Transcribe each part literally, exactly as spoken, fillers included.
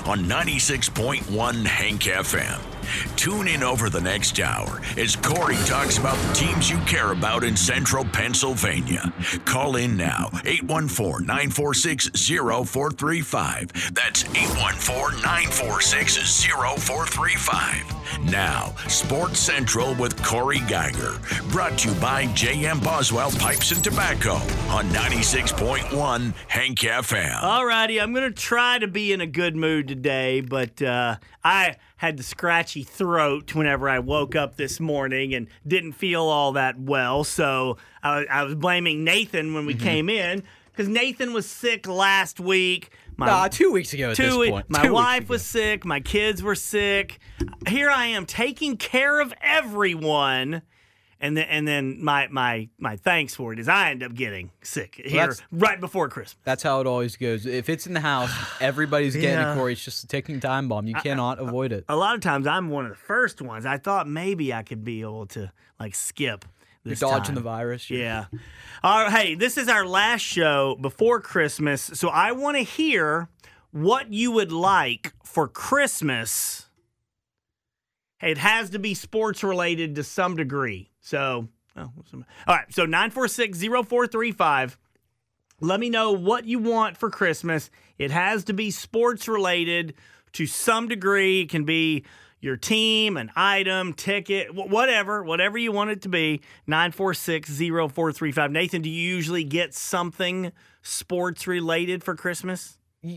on ninety-six point one Hank F M. Tune in over the next hour as Corey talks about the teams you care about in central Pennsylvania. Call in now, eight one four, nine four six, zero four three five. That's eight one four, nine four six, zero four three five. Now, Sports Central with Corey Geiger. Brought to you by J M Boswell Pipes and Tobacco on ninety-six point one Hank F M. All righty, I'm going to try to be in a good mood today, but uh, I had the scratchy throat whenever I woke up this morning and didn't feel all that well. So I, I was blaming Nathan when we mm-hmm. came in because Nathan was sick last week. My, nah, two weeks ago at two this week, point. My two wife was sick. My kids were sick. Here I am taking care of everyone. And then, and then my, my, my thanks for it is I end up getting sick here well, right before Christmas. That's how it always goes. If it's in the house, everybody's getting yeah. it, Corey. It's just a ticking time bomb. You cannot I, avoid it. A lot of times I'm one of the first ones. I thought maybe I could be able to like skip this You're dodging time. the virus. Yeah. All right, hey, this is our last show before Christmas, so I want to hear what you would like for Christmas. Hey, it has to be sports related to some degree. So, oh, all right. So nine four six, zero four three five. Let me know what you want for Christmas. It has to be sports related to some degree. It can be your team, an item, ticket, whatever, whatever you want it to be. nine four six, zero four three five. Nathan, do you usually get something sports related for Christmas?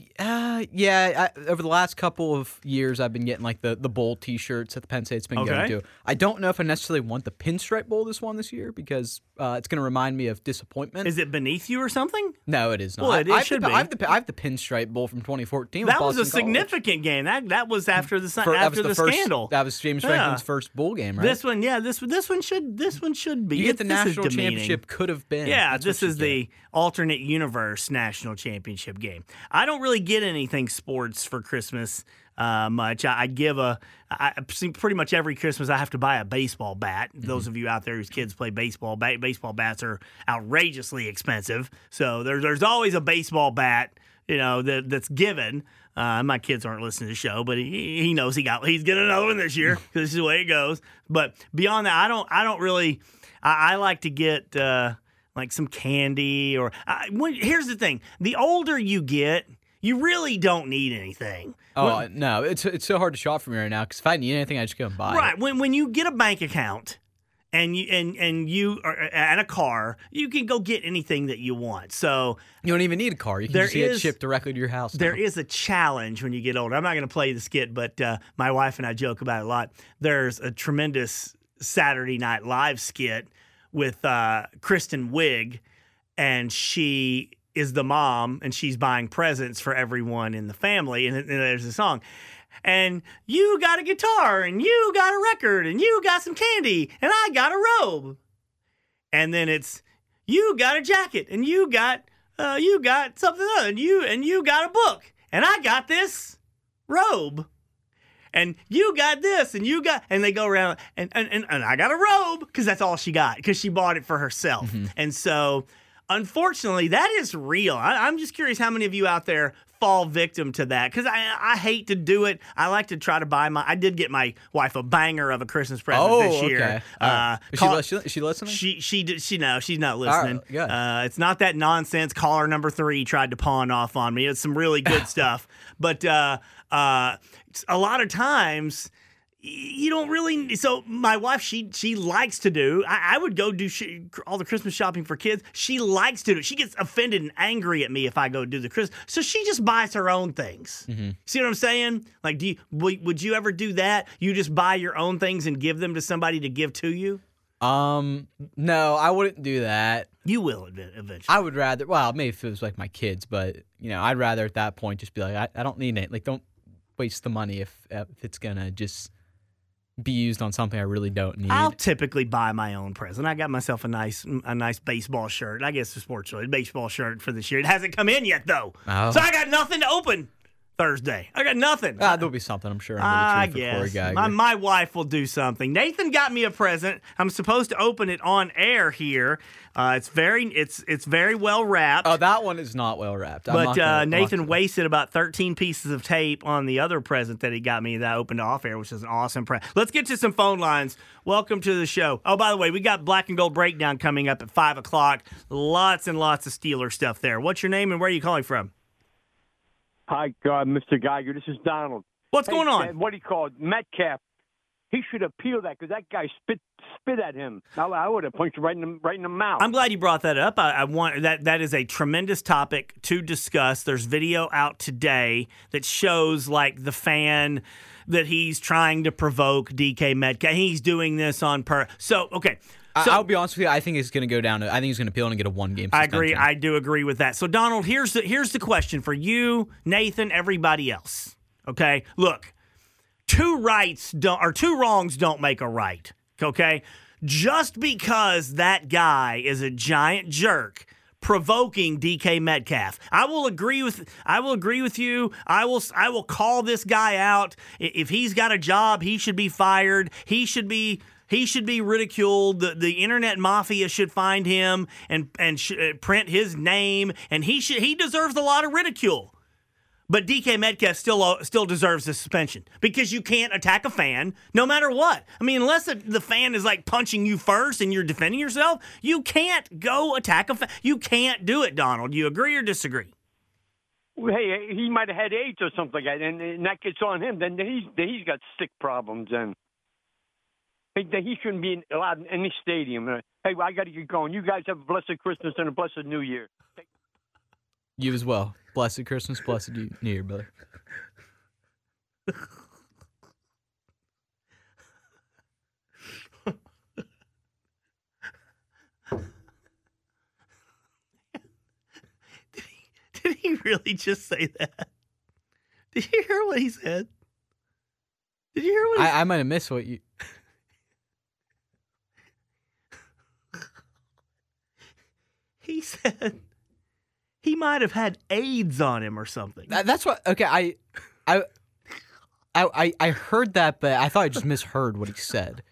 Uh, yeah, I, over the last couple of years, I've been getting like the, the bowl T-shirts that the Penn State's been okay. going to. I don't know if I necessarily want the Pinstripe Bowl this one this year because uh, it's going to remind me of disappointment. Is it beneath you or something? No, it is not. Well, it, I, it I should the, be. I have, the, I have the Pinstripe Bowl from twenty fourteen. That with was a Boston significant College. game. That that was after the For, after that was the, the first, scandal. That was James Yeah. Franklin's first bowl game, right? This one, yeah, this this one should this one should be. You get the This is national demeaning. championship could have been. Yeah, That's this what you is get. the alternate universe national championship game. I don't really get anything sports for Christmas uh, much. I, I give a I, pretty much every Christmas I have to buy a baseball bat. Mm-hmm. Those of you out there whose kids play baseball, ba- baseball bats are outrageously expensive. So there, there's always a baseball bat, you know, that that's given. Uh, my kids aren't listening to the show, but he he knows he got he's getting another one this year because this is the way it goes. But beyond that, I don't I don't really. I, I like to get. Uh, Like some candy or uh, when, here's the thing: the older you get, you really don't need anything. Oh when, no, it's it's so hard to shop for me right now because if I need anything, I just go and buy right. it. When when you get a bank account and you and and you are and a car, you can go get anything that you want. So you don't even need a car; you can there just get is, it shipped directly to your house. There now. is a challenge when you get older. I'm not going to play the skit, but uh, my wife and I joke about it a lot. There's a tremendous Saturday Night Live skit with uh, Kristen Wiig. And she is the mom, and she's buying presents for everyone in the family. And, and there's a song. And you got a guitar, and you got a record, and you got some candy, and I got a robe. And then it's, you got a jacket, and you got uh, you got something other, and you and you got a book, and I got this robe. And you got this, and you got, and they go around, and and, and, and I got a robe, because that's all she got, because she bought it for herself. Mm-hmm. And so, unfortunately, that is real. I, I'm just curious how many of you out there fall victim to that, because I I hate to do it. I like to try to buy my, I did get my wife a banger of a Christmas present oh, this year. Okay. Uh, uh, is, call, she, is she listening? She, she, did, she, no, she's not listening. Right, good. Uh, it's not that nonsense caller number three tried to pawn off on me. It's some really good stuff. But uh, uh, a lot of times, you don't really. So my wife, she she likes to do. I, I would go do sh- all the Christmas shopping for kids. She likes to do. She gets offended and angry at me if I go do the Christmas. So she just buys her own things. Mm-hmm. See what I'm saying? Like, do you w- would you ever do that? You just buy your own things and give them to somebody to give to you? Um, no, I wouldn't do that. You will eventually. I would rather. Well, maybe if it was like my kids, but you know, I'd rather at that point just be like, I, I don't need it. Like, don't waste the money if if it's gonna just be used on something I really don't need. I'll typically buy my own present. I got myself a nice a nice baseball shirt. I guess a sports related baseball shirt for this year. It hasn't come in yet though. Oh. So I got nothing to open. Thursday? I got nothing. Ah, there'll be something, I'm sure. Under the I tree for Corey guess. Geiger. My, my wife will do something. Nathan got me a present. I'm supposed to open it on air here. Uh, it's very it's it's very well wrapped. Oh, that one is not well wrapped. I'm but not gonna, uh, I'm not Nathan gonna- wasted about thirteen pieces of tape on the other present that he got me that I opened off air, which is an awesome present. Let's get to some phone lines. Welcome to the show. Oh, by the way, we got Black and Gold Breakdown coming up at five o'clock. Lots and lots of Steeler stuff there. What's your name and where are you calling from? Hi, uh, Mister Geiger. This is Donald. What's Hey, going on? uh, What do you call it? Metcalf. He should appeal that because that guy spit spit at him. I, I would have punched him right in the, right in the mouth. I'm glad you brought that up. I, I want that. That is a tremendous topic to discuss. There's video out today that shows like the fan that he's trying to provoke D K Metcalf. He's doing this on per. So okay. I- So, I'll be honest with you. I think it's going to go down to. I think he's going to appeal and get a one game. I agree. I do agree with that. So Donald, here's the here's the question for you, Nathan, everybody else. Okay, look, two rights don't or two wrongs don't make a right. Okay, just because that guy is a giant jerk provoking D K Metcalf, I will agree with I will agree with you. I will I will call this guy out. If he's got a job, he should be fired. He should be. He should be ridiculed. The, the internet mafia should find him and and sh- uh, print his name, and he should he deserves a lot of ridicule. But D K Metcalf still uh, still deserves a suspension because you can't attack a fan no matter what. I mean, unless the, the fan is like punching you first and you're defending yourself, you can't go attack a fan. You can't do it, Donald. You agree or disagree? Hey, he might have had AIDS or something like that, and, and that gets on him. Then he's he's got sick problems, and he, he shouldn't be allowed in any stadium. Uh, Hey, I got to get going. You guys have a blessed Christmas and a blessed New Year. You as well. Blessed Christmas, blessed New Year, brother. Did he, did he really just say that? Did you hear what he said? Did you hear what he said? I, I might have missed what you. He said he might have had AIDS on him or something. That, that's what. Okay, I, I, I, I, I heard that, but I thought I just misheard what he said.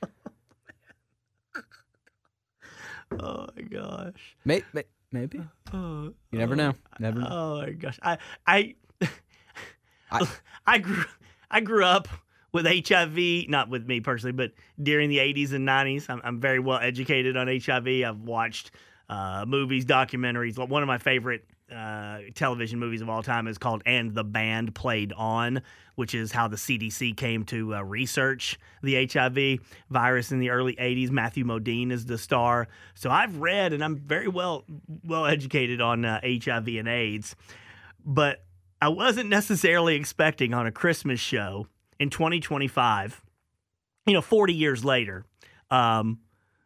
Oh my gosh. May, may, maybe Oh, you never know. Never know. oh my gosh. I I I- I grew I grew up with H I V, not with me personally, but during the eighties and nineties. I'm, I'm very well educated on H I V. I've watched uh, movies, documentaries. One of my favorite uh, television movies of all time is called And the Band Played On, which is how the C D C came to uh, research the H I V virus in the early eighties. Matthew Modine is the star. So I've read and I'm very well well educated on uh, H I V and AIDS. But I wasn't necessarily expecting on a Christmas show in twenty twenty-five, you know, forty years later, um,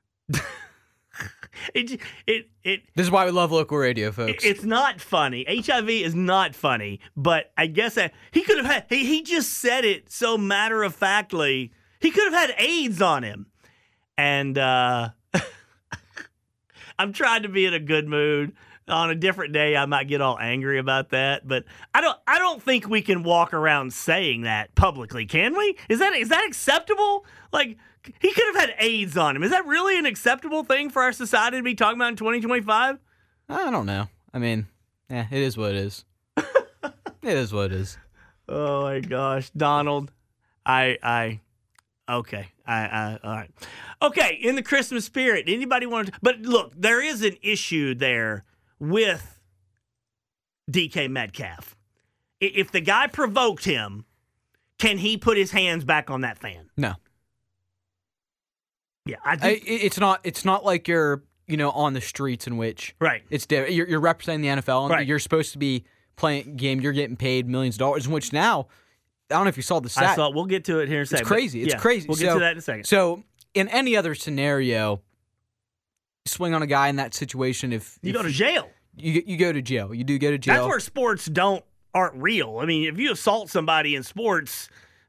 it, it, it, This is why we love local radio, folks. it's not funny. H I V is not funny, but I guess I, he could have had, he, he just said it so matter of factly. He could have had AIDS on him. And uh, I'm trying to be in a good mood. On a different day, I might get all angry about that, but I don't. I don't think we can walk around saying that publicly, can we? Is that is that acceptable? Like he could have had AIDS on him. Is that really an acceptable thing for our society to be talking about in twenty twenty-five? I don't know. I mean, yeah, it is what it is. It is what it is. Oh my gosh, Donald, I I okay, I I all right, okay. In the Christmas spirit, anybody want to? But look, there is an issue there with D K Metcalf. I- If the guy provoked him, can he put his hands back on that fan? No, Yeah, I I, think, it- it's not. It's not like you're, you know, on the streets in which right. it's di- you're, you're representing the N F L and Right. you're supposed to be playing a game. You're getting paid millions of dollars. In which now, I don't know if you saw the stat. I saw. We'll get to it here in a second. It's crazy. but It's yeah, crazy. We'll get So- to that in a second. So in any other scenario, swing on a guy in that situation. If You if go to jail. you you go to jail. You do go to jail. That's where sports don't aren't real. I mean, if you assault somebody in sports,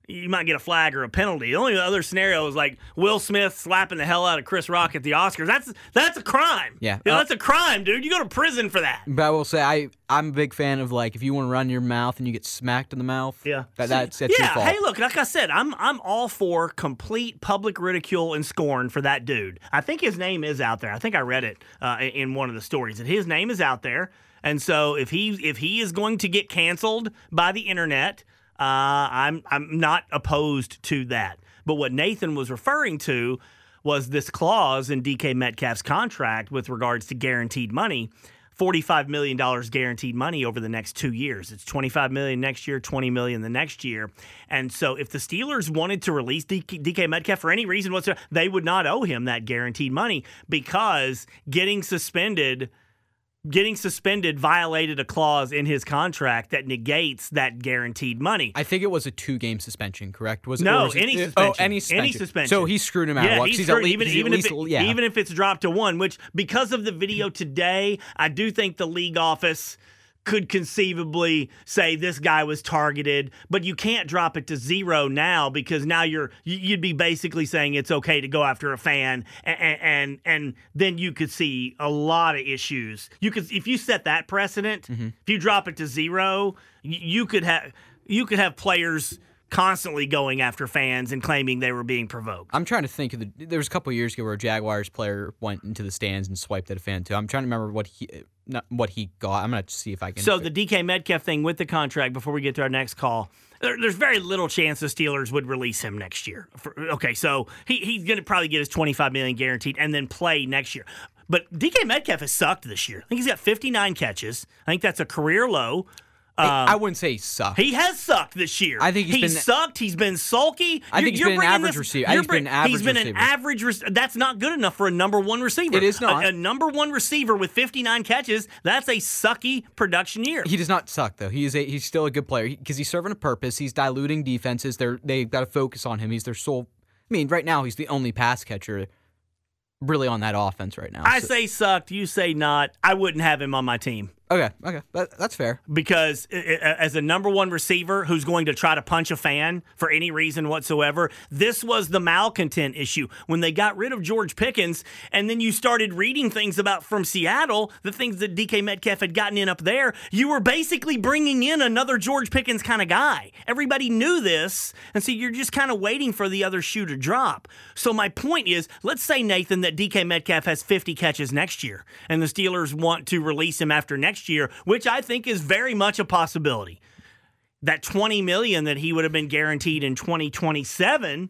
you might get a flag or a penalty. The only other scenario is like Will Smith slapping the hell out of Chris Rock at the Oscars. That's that's a crime. Yeah. You know, Uh, that's a crime, dude. You go to prison for that. But I will say, I, I'm a big fan of, like, if you want to run your mouth and you get smacked in the mouth, Yeah. that, that's, that's yeah, your fault. hey, look, like I said, I'm I'm all for complete public ridicule and scorn for that dude. I think his name is out there. I think I read it uh, in one of the stories that his name is out there. And so if he if he is going to get canceled by the internet, uh, I'm I'm not opposed to that. But what Nathan was referring to was this clause in D K Metcalf's contract with regards to guaranteed money. forty-five million dollars guaranteed money over the next two years. It's twenty-five million dollars next year, twenty million dollars the next year. And so if the Steelers wanted to release D K Metcalf for any reason whatsoever, they would not owe him that guaranteed money because getting suspended Getting suspended violated a clause in his contract that negates that guaranteed money. I think it was a two-game suspension, correct? Was it, No, or was it- any uh, suspension. Oh, any suspension. Any suspension. So he's screwed no matter Yeah, what. 'cause he's he's screwed, at least, even, he's at even, least, if it, yeah. even if it's dropped to one, which because of the video today, I do think the league office could conceivably say this guy was targeted, but you can't drop it to zero now because now you're you'd be basically saying it's okay to go after a fan, and and, and then you could see a lot of issues. You could if you set that precedent, Mm-hmm. if you drop it to zero, you, you could have you could have players constantly going after fans and claiming they were being provoked. I'm trying to think of the. There was a couple of years ago where a Jaguars player went into the stands and swiped at a fan too. I'm trying to remember what he, not what he got. I'm gonna see if I can. So the D K Metcalf thing with the contract. Before we get to our next call, there, there's very little chance the Steelers would release him next year. For, okay, so he, he's gonna probably get his twenty-five million dollars guaranteed and then play next year. But D K Metcalf has sucked this year. I think he's got fifty-nine catches. I think that's a career low. Um, I wouldn't say he sucked. He has sucked this year. I think he's been- sucked. He's been sulky. I think You're- he's you're been an bringing average this- receiver. I you're think he's been an bring- average He's been receiver. an average. Rec- that's not good enough for a number one receiver. It is not. A, a number one receiver with fifty-nine catches. That's a sucky production year. He does not suck though. He is a he's still a good player because he's serving a purpose. He's diluting defenses. They're they've got to focus on him. He's their sole. I mean, right now he's the only pass catcher really on that offense right now. I So- say sucked. You say not. I wouldn't have him on my team. okay, okay, that, that's fair. Because i- i- as a number one receiver who's going to try to punch a fan for any reason whatsoever, this was the malcontent issue. When they got rid of George Pickens, and then you started reading things about from Seattle, the things that D K Metcalf had gotten in up there, you were basically bringing in another George Pickens kind of guy. Everybody knew this, and so you're just kind of waiting for the other shoe to drop. So my point is, let's say, Nathan, that D K Metcalf has fifty catches next year, and the Steelers want to release him after next year, which I think is very much a possibility. That twenty million dollars that he would have been guaranteed in twenty twenty-seven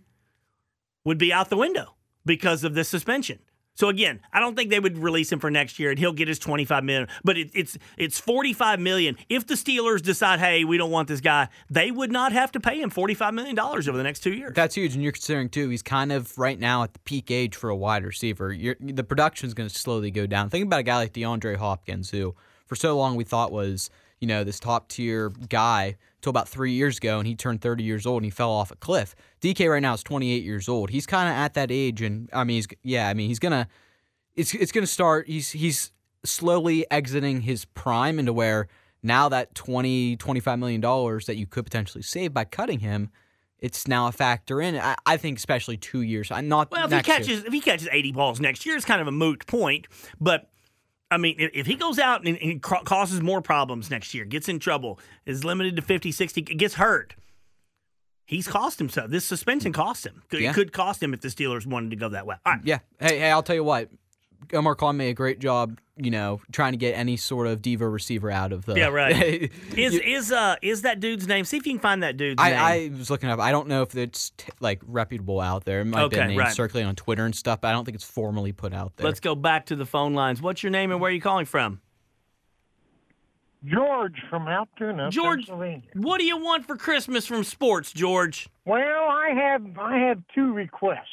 would be out the window because of this suspension. So again, I don't think they would release him for next year, and he'll get his twenty-five million dollars. But it, it's it's forty-five million dollars. If the Steelers decide, hey, we don't want this guy, they would not have to pay him forty-five million dollars over the next two years. That's huge, and you're considering too. He's kind of right now at the peak age for a wide receiver. You're, the production is going to slowly go down. Think about a guy like DeAndre Hopkins, who for so long we thought was, you know, this top tier guy till about three years ago, and he turned thirty years old and he fell off a cliff. D K right now is twenty-eight years old. He's kind of at that age, and I mean, he's yeah, I mean, he's gonna, it's it's gonna start. He's he's slowly exiting his prime into where now that twenty, twenty-five million dollars that you could potentially save by cutting him, it's now a factor in. I, I think especially two years. I'm not Well, if he next year. catches if he catches eighty balls next year, it's kind of a moot point. But I mean, if, if he goes out and, and ca- causes more problems next year, gets in trouble, is limited to fifty, sixty, gets hurt, he's cost himself. This suspension cost him. It Yeah. could cost him if the Steelers wanted to go that way. All right. Yeah. Hey, hey, I'll tell you what. Omar Khan made a great job, you know, trying to get any sort of diva receiver out of the. Yeah, right. Is You- is uh is that dude's name? See if you can find that dude's I, name. I was looking up. I don't know if it's t- like reputable out there. It might be Okay, a name right. circulating on Twitter and stuff, but I don't think it's formally put out there. Let's go back to the phone lines. What's your name and where are you calling from? George from Altoona, George, Pennsylvania. what do you want for Christmas from sports, George? Well, I have I have two requests.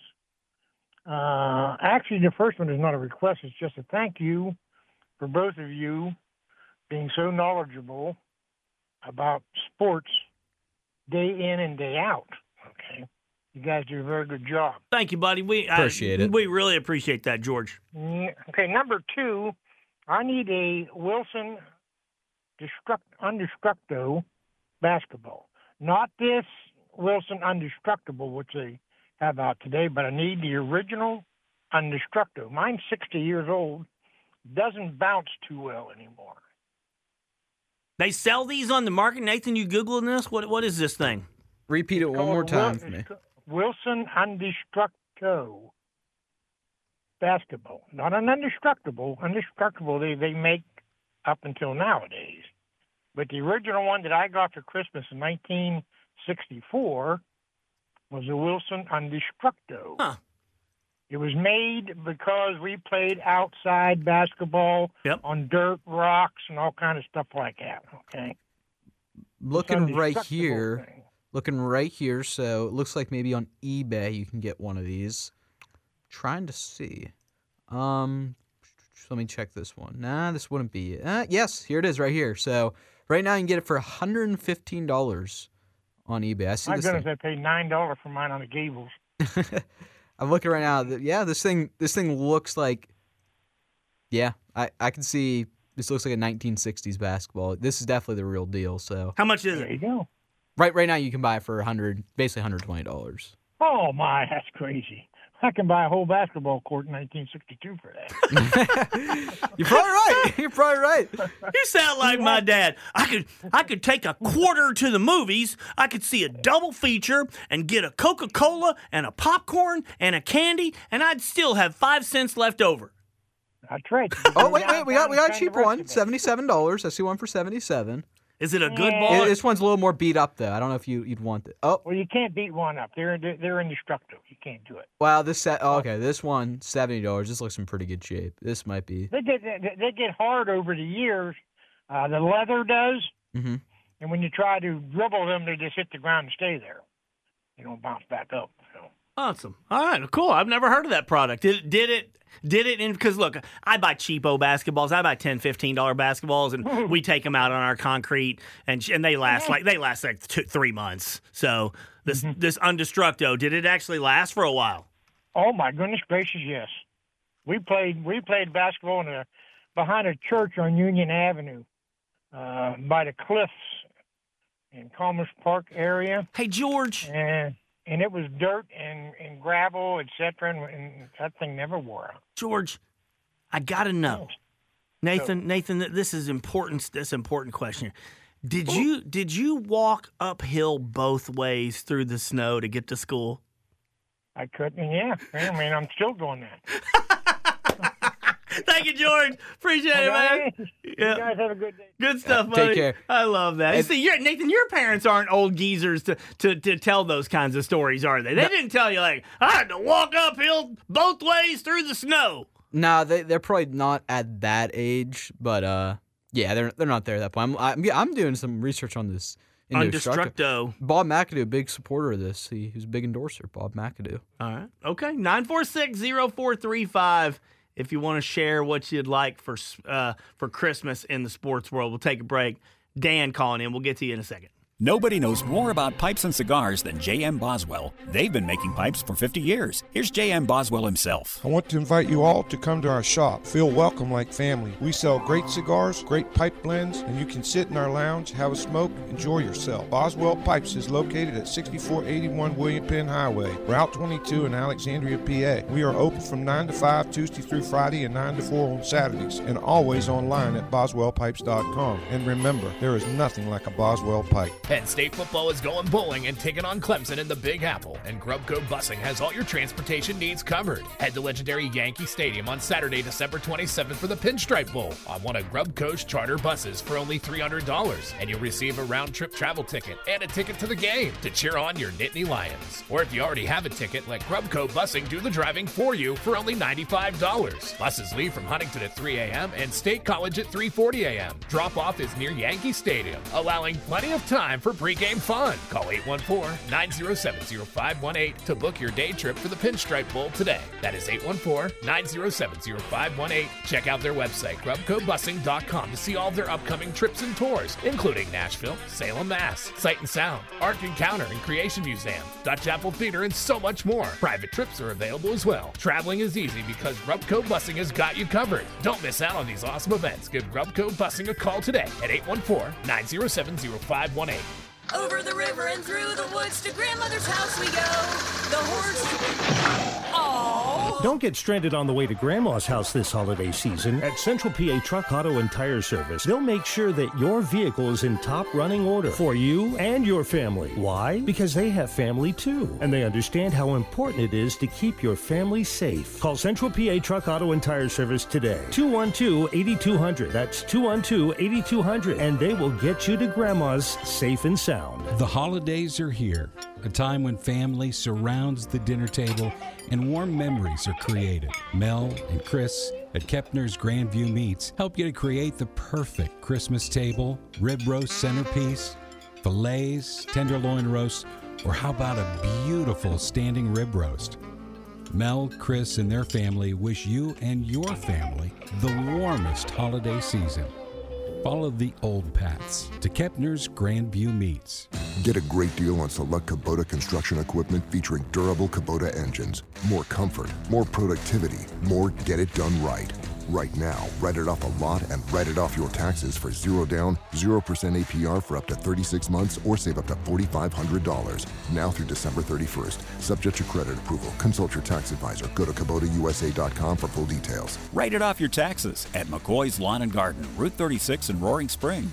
Uh, actually, the first one is not a request; it's just a thank you for both of you being so knowledgeable about sports day in and day out. Okay, you guys do a very good job. Thank you, buddy. We Appreciate I, it. We really appreciate that, George. Mm, Okay, number two, I need a Wilson destruct, undestructo basketball. Not this Wilson Undestructible, which they have out today, but I need the original Undestructo. Mine's sixty years old. Doesn't bounce too well anymore. They sell these on the market. Nathan, you Googling this? What What is this thing? Repeat it one more time for me. Wilson Undestructo basketball. Not an Undestructible. Undestructible they, they make up until nowadays. But the original one that I got for Christmas in nineteen sixty-four was a Wilson Undestructo. Huh. It was made because we played outside basketball yep. on dirt, rocks, and all kind of stuff like that. Okay. Looking right here, thing. looking right here. So it looks like maybe on eBay you can get one of these. Trying to see. Um, let me check this one. Nah, this wouldn't be it. Uh, yes, here it is right here. So right now you can get it for one hundred fifteen dollars on eBay. I see My this goodness, thing. I paid nine dollars for mine on the Gables. I'm looking right now. Yeah, this thing this thing looks like, yeah, I, I can see this looks like a nineteen sixties basketball. This is definitely the real deal. So how much is there it? There you go. Right right now you can buy it for one hundred, basically one hundred twenty dollars. Oh my, that's crazy. I can buy a whole basketball court in nineteen sixty-two for that. You're probably right. You're probably right. You sound like my dad. I could I could take a quarter to the movies. I could see a double feature and get a Coca-Cola and a popcorn and a candy, and I'd still have five cents left over. That's right. Oh wait, wait, we got we got a cheaper one, seventy-seven dollars. I see one for seventy-seven. Is it a good Yeah. ball? This one's a little more beat up though. I don't know if you you'd want it. Oh, Well, you can't beat one up. They're they're indestructible. You can't do it. wow, this set. Oh, okay, this one seventy dollars. This looks in pretty good shape. This might be. They get they, they get hard over the years. Uh, the leather does, Mm-hmm. and when you try to dribble them, they just hit the ground and stay there. They don't bounce back up. So. Awesome. All right, cool. I've never heard of that product. Did, did it? Did it? Because look, I buy cheapo basketballs. I buy ten, fifteen dollar basketballs, and we take them out on our concrete, and and they last like they last like two, three months. So this mm-hmm. this Undestructo, did it actually last for a while? Oh my goodness gracious, yes. We played we played basketball in a behind a church on Union Avenue, uh, by the cliffs in Commerce Park area. Hey George. And and it was dirt and, and gravel, et cetera, and, and that thing never wore out. George, I gotta know, Nathan. So, Nathan, this is important. This important question. Did you did you walk uphill both ways through the snow to get to school? I couldn't. Yeah, I mean, I'm still doing that. Thank you, George. Appreciate it, man. You Yeah. guys have a good day. Good stuff, Take buddy. care. I love that. You see, you're, Nathan, your parents aren't old geezers to, to, to tell those kinds of stories, are they? They No. didn't tell you, like, I had to walk uphill both ways through the snow. Nah, they they're probably not at that age, but uh, yeah, they're they're not there at that point. I'm I'm, yeah, I'm doing some research on this. Undestructo. Bob McAdoo, big supporter of this. He, he's a big endorser. Bob McAdoo. All right. Okay. nine four six, zero four three five. If you want to share what you'd like for uh, for Christmas in the sports world, we'll take a break. Dan calling in. We'll get to you in a second. Nobody knows more about pipes and cigars than J M Boswell. They've been making pipes for fifty years. Here's J M Boswell himself. I want to invite you all to come to our shop. Feel welcome like family. We sell great cigars, great pipe blends, and you can sit in our lounge, have a smoke, enjoy yourself. Boswell Pipes is located at sixty-four eighty-one William Penn Highway, Route twenty-two in Alexandria, P A. We are open from nine to five Tuesday through Friday and nine to four on Saturdays, and always online at boswell pipes dot com. And remember, there is nothing like a Boswell pipe. Penn State football is going bowling and taking on Clemson in the Big Apple, and Grubco Busing has all your transportation needs covered. Head to legendary Yankee Stadium on Saturday, December twenty-seventh for the Pinstripe Bowl on one of Grubco's charter buses for only three hundred dollars, and you'll receive a round-trip travel ticket and a ticket to the game to cheer on your Nittany Lions. Or if you already have a ticket, let Grubco Busing do the driving for you for only ninety-five dollars. Buses leave from Huntington at three a.m. and State College at three forty a.m. Drop-off is near Yankee Stadium, allowing plenty of time for pre-game fun. Call eight one four, nine zero seven, zero five one eight to book your day trip for the Pinstripe Bowl today. That is eight one four, nine zero seven, zero five one eight. Check out their website, grubco busing dot com, to see all their upcoming trips and tours, including Nashville, Salem, Mass, Sight and Sound, Art Encounter and Creation Museum, Dutch Apple Theater, and so much more. Private trips are available as well. Traveling is easy because Grubco Busing has got you covered. Don't miss out on these awesome events. Give Grubco Busing a call today at eight one four, nine zero seven, zero five one eight. Over the river and through the woods to grandmother's house we go. The horse. Oh. Don't get stranded on the way to Grandma's house this holiday season. At Central P A Truck, Auto, and Tire Service, they'll make sure that your vehicle is in top running order for you and your family. Why? Because they have family too, and they understand how important it is to keep your family safe. Call Central P A Truck, Auto, and Tire Service today. two one two, eight two zero zero. That's two one two, eight two zero zero, and they will get you to Grandma's safe and sound. The holidays are here, a time when family surrounds the dinner table and warm memories are created. Mel and Chris at Kepner's Grandview Meats help you to create the perfect Christmas table, rib roast centerpiece, fillets, tenderloin roast, or how about a beautiful standing rib roast? Mel, Chris, and their family wish you and your family the warmest holiday season. Follow the old paths to Kepner's Grandview Meats. Get a great deal on select Kubota construction equipment featuring durable Kubota engines. More comfort, more productivity, more get it done right. Right now, write it off a lot and write it off your taxes for zero down, zero percent A P R for up to thirty-six months or save up to four thousand five hundred dollars. Now through December thirty-first. Subject to credit approval. Consult your tax advisor. Go to Kubota U S A dot com for full details. Write it off your taxes at McCoy's Lawn and Garden, Route thirty-six in Roaring Spring.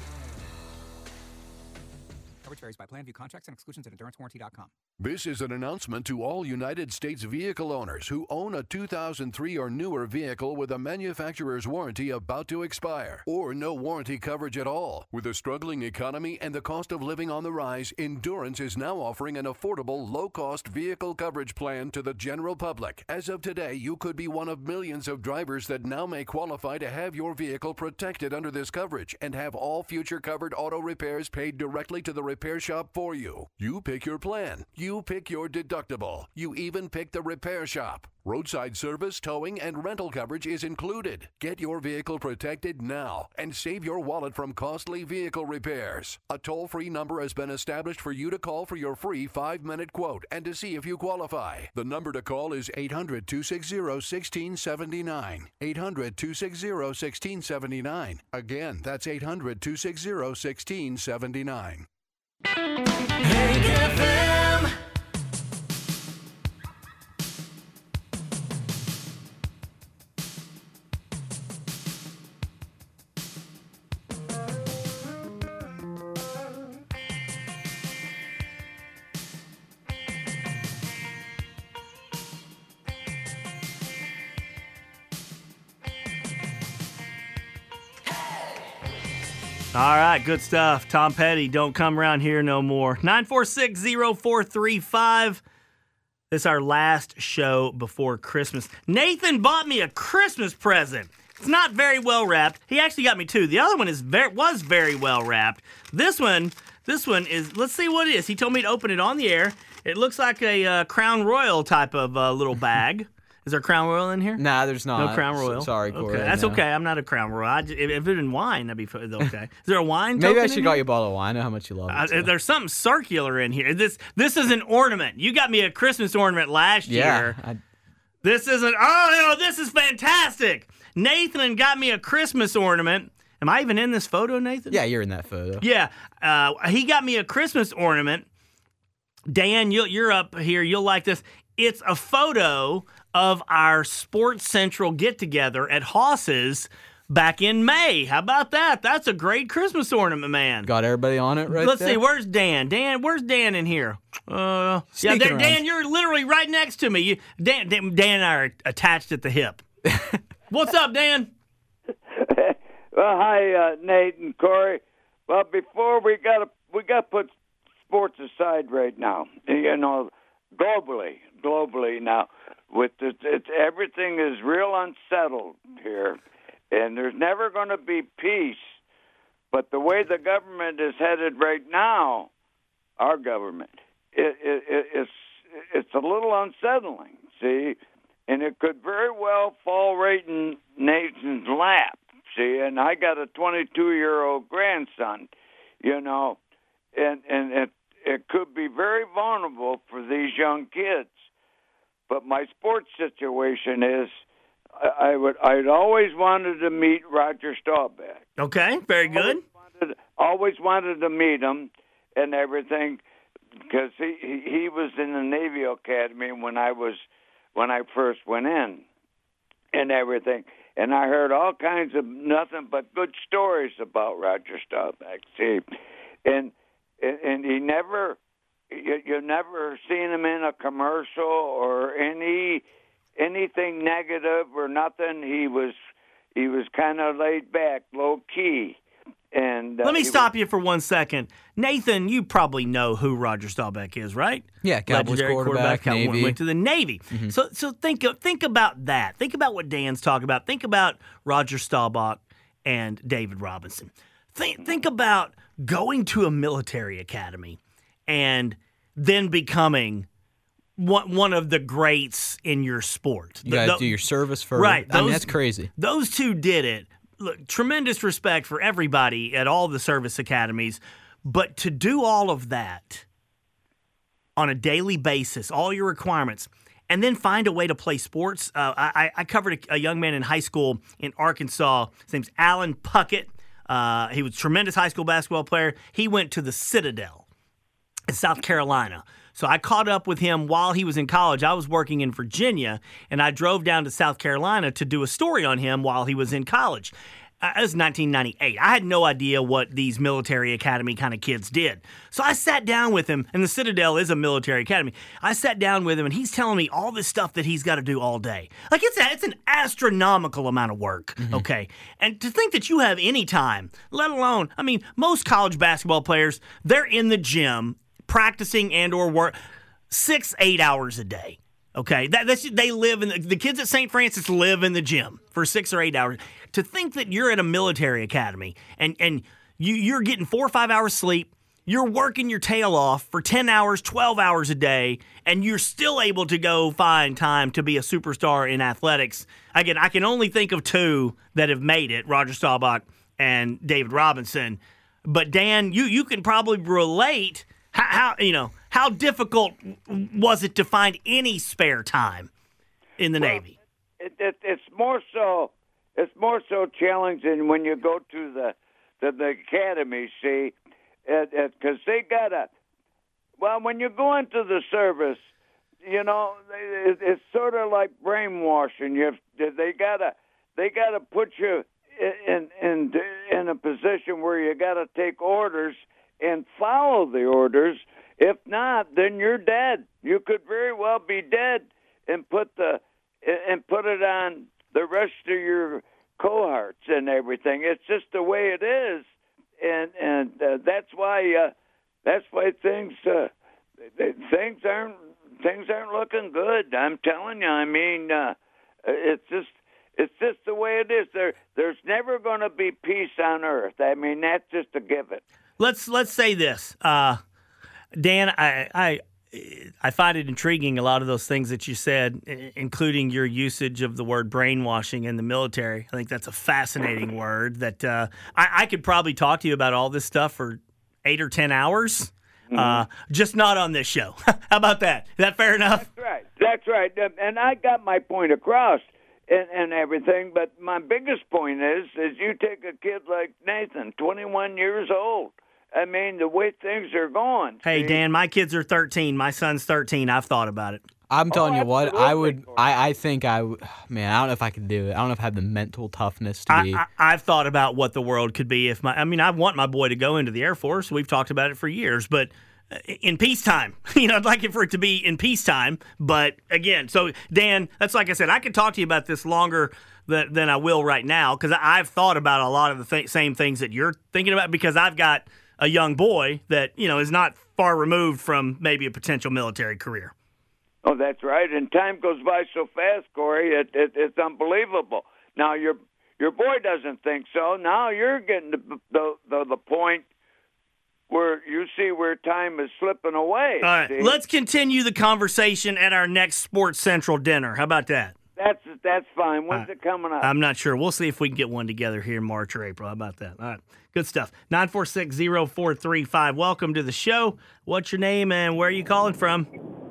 Coverage varies by plan. View contracts and exclusions at endurance warranty dot com. This is an announcement to all United States vehicle owners who own a two thousand three or newer vehicle with a manufacturer's warranty about to expire, or no warranty coverage at all. With a struggling economy and the cost of living on the rise, Endurance is now offering an affordable, low-cost vehicle coverage plan to the general public. As of today, you could be one of millions of drivers that now may qualify to have your vehicle protected under this coverage and have all future covered auto repairs paid directly to the repair shop for you. You pick your plan. You pick your deductible. You even pick the repair shop. Roadside service, towing, and rental coverage is included. Get your vehicle protected now and save your wallet from costly vehicle repairs. A toll-free number has been established for you to call for your free five-minute quote and to see if you qualify. The number to call is eight hundred, two six zero, one six seven nine. eight hundred, two six zero, one six seven nine. Again, that's eight hundred, two six zero, one six seven nine. Hank F M. All right, good stuff. Tom Petty, don't come around here no more. nine four six, zero four three five. This is our last show before Christmas. Nathan bought me a Christmas present. It's not very well wrapped. He actually got me two. The other one is very, was very well wrapped. This one, this one is, let's see what it is. He told me to open it on the air. It looks like a uh, Crown Royal type of uh, little bag. Is there Crown Royal in here? Nah, there's not. No Crown Royal. S- sorry, Corey. Okay, that's no. okay. I'm not a Crown Royal. I just, if, if it in wine, that'd be okay. Is there a wine? Maybe I token should in got here? you a bottle of wine. I know how much you love it. Uh, so. There's something circular in here. This this is an ornament. You got me a Christmas ornament last yeah, year. I... This isn't. Oh no, this is fantastic. Nathan got me a Christmas ornament. Am I even in this photo, Nathan? Yeah, you're in that photo. Yeah, uh, he got me a Christmas ornament. Dan, you'll, you're up here. You'll like this. It's a photo of our Sports Central get-together at Hoss's back in May. How about that? That's a great Christmas ornament, man. Got everybody on it right Let's there? see, where's Dan? Dan, where's Dan in here? Uh, yeah, there, Dan, you're literally right next to me. You, Dan, Dan, Dan and I are attached at the hip. What's up, Dan? Well, hi, uh, Nate and Corey. Well, before we got to we got to put sports aside right now. You know, globally, globally now, with the, it's everything is real unsettled here, and there's never going to be peace. But the way the government is headed right now, our government, it, it, it, it's it's a little unsettling. See, and it could very well fall right in Nathan's lap. See, and I got a twenty-two-year-old grandson, you know, and and it it could be very vulnerable for these young kids. But my sports situation is, I, I would I'd always wanted to meet Roger Staubach. Okay, very good. Always wanted, always wanted to meet him and everything. because he, he he was in the Navy Academy when I was when I first went in, and everything. And I heard all kinds of nothing but good stories about Roger Staubach. See, and and, and he never you, you never seen him in a commercial or any anything negative or nothing. He was he was kind of laid back, low key. And uh, let me he stop was, you for one second, Nathan. You probably know who Roger Staubach is, right? Yeah, Cowboys Legendary quarterback, quarterback Navy. went to the Navy. Mm-hmm. So, so think of, think about that. Think about what Dan's talking about. Think about Roger Staubach and David Robinson. Think think about going to a military academy and then becoming one one of the greats in your sport. You got to The- do your service first. Right. I mean, those- that's crazy. Those two did it. Look, tremendous respect for everybody at all the service academies, but to do all of that on a daily basis, all your requirements, and then find a way to play sports. Uh, I, I covered a, a young man in high school in Arkansas. His name's Alan Puckett. Uh, he was a tremendous high school basketball player. He went to the Citadel in South Carolina. So I caught up with him while he was in college. I was working in Virginia, and I drove down to South Carolina to do a story on him while he was in college. Uh, it was nineteen ninety-eight. I had no idea what these military academy kind of kids did. So I sat down with him, and the Citadel is a military academy. I sat down with him, and he's telling me all this stuff that he's got to do all day. Like, it's, a, it's an astronomical amount of work, mm-hmm. okay? And to think that you have any time, let alone, I mean, most college basketball players, they're in the gym practicing and or work six, eight hours a day. Okay, that, that's they live in the, the kids at Saint Francis live in the gym for six or eight hours. To think that you're at a military academy and and you you're getting four or five hours sleep, you're working your tail off for ten hours, twelve hours a day, and you're still able to go find time to be a superstar in athletics. Again, I can only think of two that have made it: Roger Staubach and David Robinson. But Dan, you you can probably relate. How, how you know how difficult was it to find any spare time in the well, Navy? It, it, it's more so it's more so challenging when you go to the the, the academy. See, because they gotta. Well, when you go into the service, you know it, it's sort of like brainwashing. You have, they gotta they gotta put you in in in a position where you gotta take orders and follow the orders. If not, then you're dead. You could very well be dead, and put the and put it on the rest of your cohorts and everything. It's just the way it is, and and uh, that's why uh, that's why things uh, things aren't things aren't looking good. I'm telling you. I mean, uh, it's just. It's just the way it is. There, there's never going to be peace on earth. I mean, that's just a given. Let's let's say this, uh, Dan. I, I I find it intriguing, a lot of those things that you said, including your usage of the word brainwashing in the military. I think that's a fascinating word. That uh, I, I could probably talk to you about all this stuff for eight or ten hours, mm-hmm. uh, just not on this show. How about that? Is that fair enough? That's right. That's right. And I got my point across. And, and everything, but my biggest point is, is you take a kid like Nathan, twenty-one years old. I mean, the way things are going. Hey, see? Dan, my kids are thirteen. My son's thirteen. I've thought about it. I'm telling oh, you what, I would, I, I think I would, man, I don't know if I could do it. I don't know if I have the mental toughness to I, be. I, I've thought about what the world could be if my, I mean, I want my boy to go into the Air Force. We've talked about it for years, but in peacetime, you know, I'd like it for it to be in peacetime. But again, so Dan, that's like I said, I could talk to you about this longer than, than I will right now, because I've thought about a lot of the th- same things that you're thinking about, because I've got a young boy that, you know, is not far removed from maybe a potential military career. Oh, that's right. And time goes by so fast, Corey. It, it, it's unbelievable. Now your your boy doesn't think so. Now you're getting to the the, the point where you see where time is slipping away. All right, see? Let's continue the conversation at our next Sports Central dinner. How about that? That's that's fine. When's right. it coming up? I'm not sure. We'll see if we can get one together here in March or April. How about that? All right, good stuff. nine four six, zero four three five. Welcome to the show. What's your name and where are you calling from?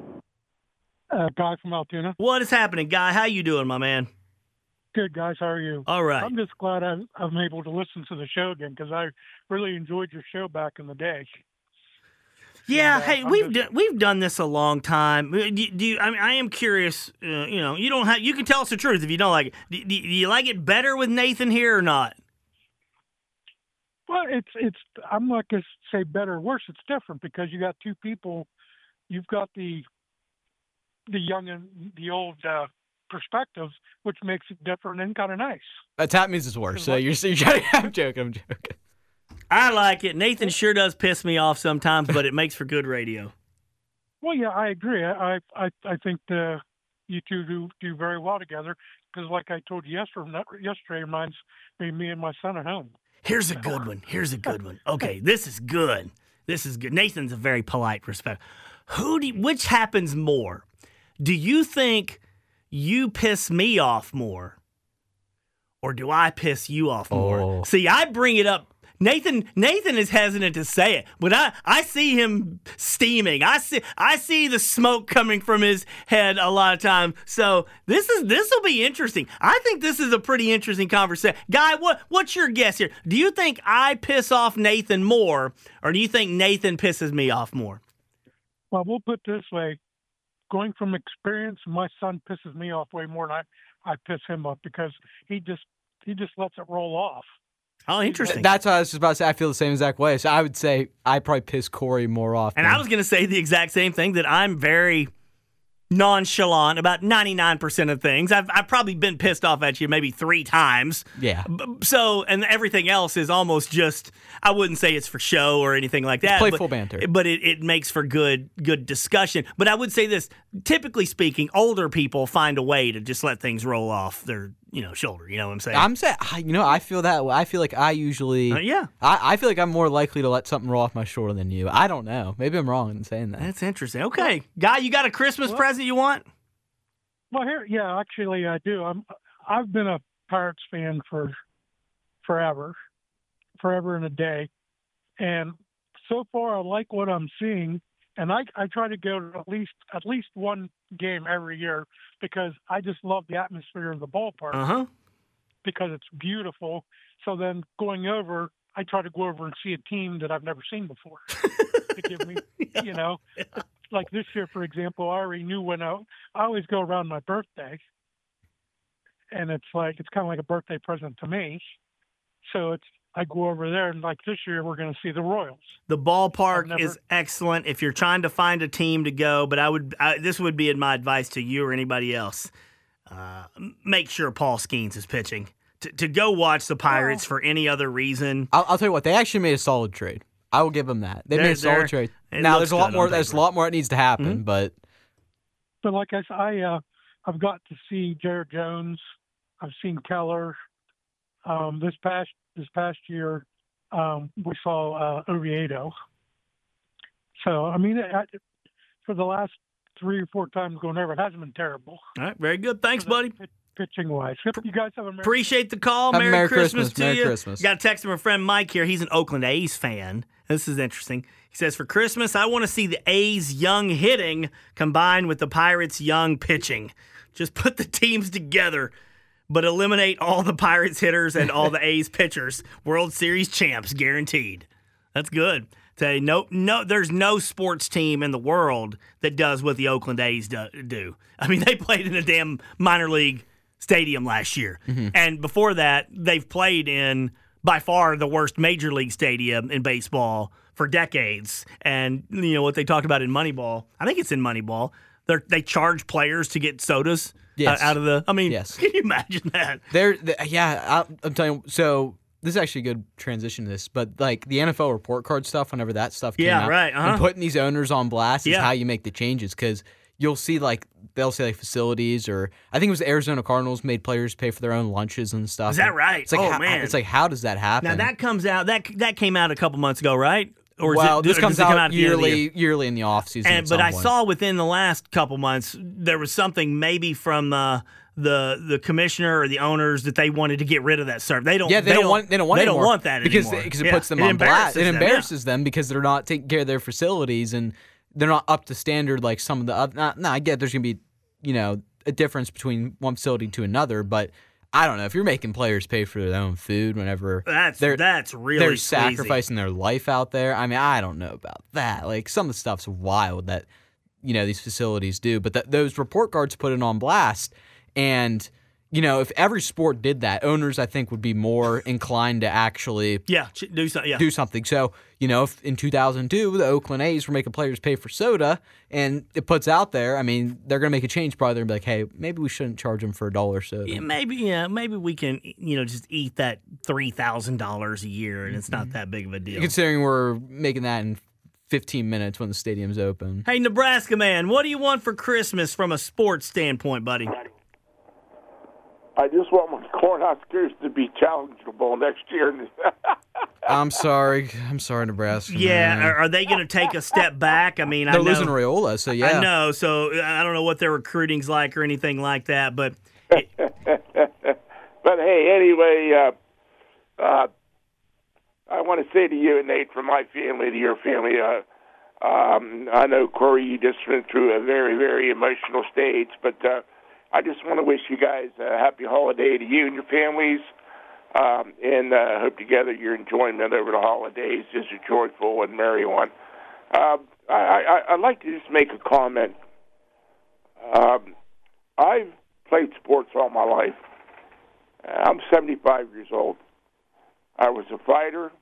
Uh, Guy from Altoona. What is happening, Guy? How you doing, my man? Good, guys. How are you? All right. I'm just glad I'm, I'm able to listen to the show again, because I really enjoyed your show back in the day. Yeah, And, uh, hey, I'm we've just- done, we've done this a long time. Do, do you, I mean, I am curious. Uh, you know, you don't have. You can tell us the truth if you don't like it. Do, do, do you like it better with Nathan here or not? Well, it's it's. I'm not going to say better or worse. It's different because you got two people. You've got the the young and the old uh, perspectives, which makes it different and kind of nice. Uh, That means it's worse. So you're, you're joking. I'm joking. I'm joking. I like it. Nathan sure does piss me off sometimes, but it makes for good radio. Well, yeah, I agree. I I I think the you two do do very well together because, like I told you yesterday, yesterday reminds me me and my son at home. Here's a good one. Here's a good one. Okay, this is good. This is good. Nathan's a very polite, respect. Who do you, which happens more? Do you think you piss me off more, or do I piss you off more? Oh. See, I bring it up. Nathan Nathan is hesitant to say it. When I, I see him steaming, I see I see the smoke coming from his head a lot of times. So this is this will be interesting. I think this is a pretty interesting conversation. Guy, what what's your guess here? Do you think I piss off Nathan more, or do you think Nathan pisses me off more? Well, we'll put it this way: going from experience, my son pisses me off way more than I, I piss him off because he just he just lets it roll off. Oh, interesting. That's what I was just about to say. I feel the same exact way. So I would say I probably piss Corey more off. And I was going to say the exact same thing, that I'm very nonchalant about ninety-nine percent of things. I've, I've probably been pissed off at you maybe three times. Yeah. So, and everything else is almost just, I wouldn't say it's for show or anything like that. It's playful but, banter. But it, it makes for good good discussion. But I would say this, typically speaking, older people find a way to just let things roll off their, you know, shoulder. You know what I'm saying? I'm saying, I- you know, I feel that way. I feel like I usually, Uh, yeah. I, I feel like I'm more likely to let something roll off my shoulder than you. I don't know. Maybe I'm wrong in saying that. That's interesting. Okay. Guy, you got a Christmas Well- present you want? Well, here, yeah, actually, I do. I'm I've been a Pirates fan for forever, forever and a day, and so far I like what I'm seeing. And I I try to go to at least at least one game every year because I just love the atmosphere of the ballpark. Uh huh. Because it's beautiful. So then going over, I try to go over and see a team that I've never seen before to give me, you know, like this year, for example, I already knew when I, I always go around my birthday, and it's like it's kind of like a birthday present to me. So it's I go over there, and like this year, we're going to see the Royals. The ballpark never- is excellent if you're trying to find a team to go. But I would I, this would be my advice to you or anybody else: uh, make sure Paul Skeens is pitching. To, to go watch the Pirates for any other reason. I'll, I'll tell you what, they actually made a solid trade. I will give them that. They They're- made a solid they're- trade. it Now looks there's a lot good more. on There's a paper. lot more that needs to happen, Mm-hmm. but But like I said, I uh, I've got to see Jared Jones. I've seen Keller. Um, this past this past year, um, we saw uh, Oviedo. So I mean, I, for the last three or four times going over, it hasn't been terrible. All right, very good. Thanks, buddy. Pitching wise, you guys have a Merry Appreciate the call. Have a Merry, Merry Christmas, Christmas. to Merry you. Christmas. Got a text from a friend Mike here. He's an Oakland A's fan. This is interesting. He says, for Christmas, I want to see the A's young hitting combined with the Pirates young pitching. Just put the teams together, but eliminate all the Pirates hitters and all the A's pitchers. World Series champs guaranteed. That's good. Say no, no. There's no sports team in the world that does what the Oakland A's do. do. I mean, they played in a damn minor league stadium last year, Mm-hmm. and before that, they've played in by far the worst major league stadium in baseball for decades. And you know what they talked about in Moneyball? I think it's in Moneyball. They they charge players to get sodas Yes. out, out of the. I mean, Yes. can you imagine that? There, the, yeah, I, I'm telling you. So this is actually a good transition to this, but like the N F L report card stuff, whenever that stuff came Yeah, out, right, uh-huh. and putting these owners on blast is Yeah. how you make the changes because you'll see like they'll say like facilities or I think it was the Arizona Cardinals made players pay for their own lunches and stuff. Is that And right? It's like, Oh, how, man. it's like how does that happen? Now that comes out that that came out a couple months ago, right? Or is well, it, this or comes does it come out, at the end of the yearly, year? yearly in the off season. And at but some I point. saw within the last couple months there was something maybe from uh, the the commissioner or the owners that they wanted to get rid of that service. They don't. Yeah, they, don't want. They don't want. They anymore don't want that because anymore because it Yeah. puts them It on blast. embarrasses It them, yeah. embarrasses them because they're not taking care of their facilities and they're not up to standard like some of the. other No, no, I get there's gonna be you know a difference between one facility to another, but I don't know. If you're making players pay for their own food whenever that's they're, that's really they're sleazy. sacrificing their life out there, I mean, I don't know about that. Like, some of the stuff's wild that, you know, these facilities do. But th- those report cards put it on blast. And, you know, if every sport did that, owners, I think, would be more inclined to actually yeah, do, so, yeah. do something. So, you know, if in two thousand two, the Oakland A's were making players pay for soda, and it puts out there, I mean, they're going to make a change probably. They're going to be like, hey, maybe we shouldn't charge them for a dollar soda. Yeah, maybe, yeah, maybe we can, you know, just eat that three thousand dollars a year, and it's not that big of a deal. Considering we're making that in fifteen minutes when the stadium's open. Hey, Nebraska man, what do you want for Christmas from a sports standpoint, buddy? I just want my Cornhuskers to be challengeable next year. I'm sorry. I'm sorry, Nebraska. Yeah, man. are, are they going to take a step back? I mean, They're I know, losing Raiola, so yeah. I know, so I don't know what their recruiting's like or anything like that, but. But hey, anyway, uh, uh, I want to say to you, Nate, from my family to your family, uh, um, I know, Corey, you just went through a very, very emotional stage, but uh, I just want to wish you guys a happy holiday to you and your families, um, and uh, hope together your enjoyment over the holidays is a joyful and merry one. Uh, I, I, I'd like to just make a comment. Um, I've played sports all my life. I'm seventy-five years old. I was a fighter.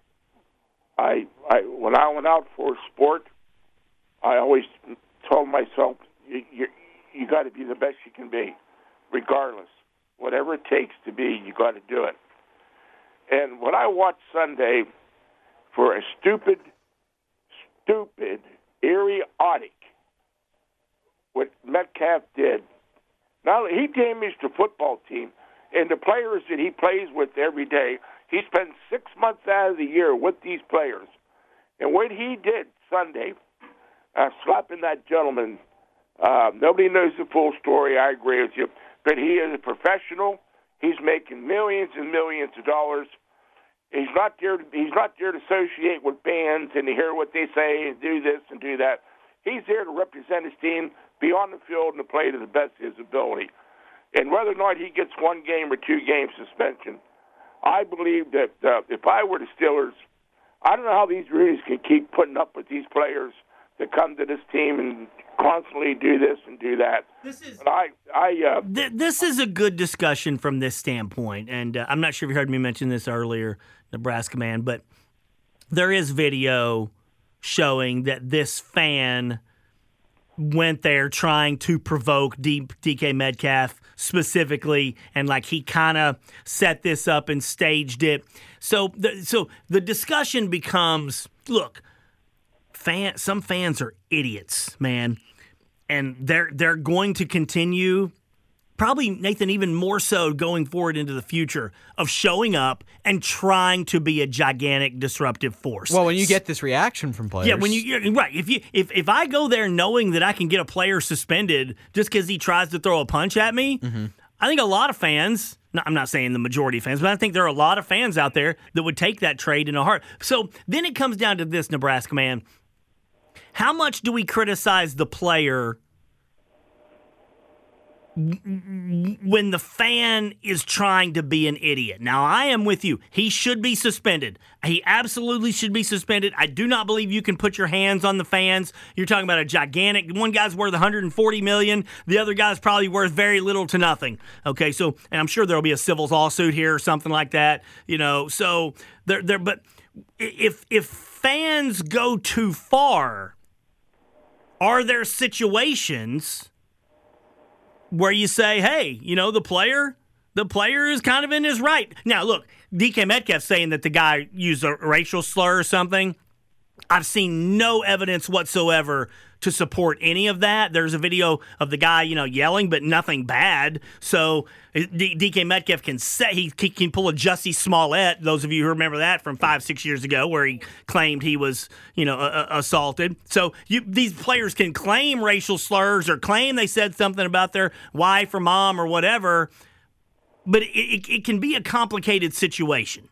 I, I when I went out for sport, I always told myself, you, you, you got to be the best you can be, regardless. Whatever it takes to be, you got to do it. And when I watched Sunday for a stupid, stupid, idiotic, what Metcalf did, not only he damaged the football team and the players that he plays with every day. He spends six months out of the year with these players. And what he did Sunday, uh, slapping that gentleman, uh, nobody knows the full story, I agree with you, but he is a professional. He's making millions and millions of dollars. He's not there to, he's not there to associate with bands and to hear what they say and do this and do that. He's there to represent his team, be on the field and to play to the best of his ability. And whether or not he gets one game or two game suspension, I believe that uh, if I were the Steelers, I don't know how these Rudies can keep putting up with these players that come to this team and constantly do this and do that. This is but I, I, uh, th- this is a good discussion from this standpoint, and uh, I'm not sure if you heard me mention this earlier, Nebraska man, but there is video showing that this fan went there trying to provoke D- DK Metcalf specifically, and like he kind of set this up and staged it. So, the, so the discussion becomes: look, fan, some fans are idiots, man, and they're they're going to continue. Probably, Nathan, even more so going forward into the future of showing up and trying to be a gigantic disruptive force. Well, when you get this reaction from players. Yeah, when you you're, right. If you if, if I go there knowing that I can get a player suspended just because he tries to throw a punch at me, mm-hmm. I think a lot of fans, no, I'm not saying the majority of fans, but I think there are a lot of fans out there that would take that trade in a heart. So then it comes down to this, Nebraska man. How much do we criticize the player when the fan is trying to be an idiot? Now, I am with you. He should be suspended. He absolutely should be suspended. I do not believe you can put your hands on the fans. You're talking about a gigantic, one guy's worth one hundred forty million dollars. The other guy's probably worth very little to nothing. Okay, so, and I'm sure there'll be a civil lawsuit here or something like that, you know, so there, there, but if, if fans go too far, are there situations where you say, hey, you know, the player, the player is kind of in his right. Now, look, D K Metcalf saying that the guy used a racial slur or something. I've seen no evidence whatsoever to support any of that. There's a video of the guy, you know, yelling, but nothing bad. So D- DK Metcalf can say he, he can pull a Jussie Smollett. Those of you who remember that from five, six years ago, where he claimed he was, you know, uh, assaulted. So you, these players can claim racial slurs or claim they said something about their wife or mom or whatever, but it, it, it can be a complicated situation.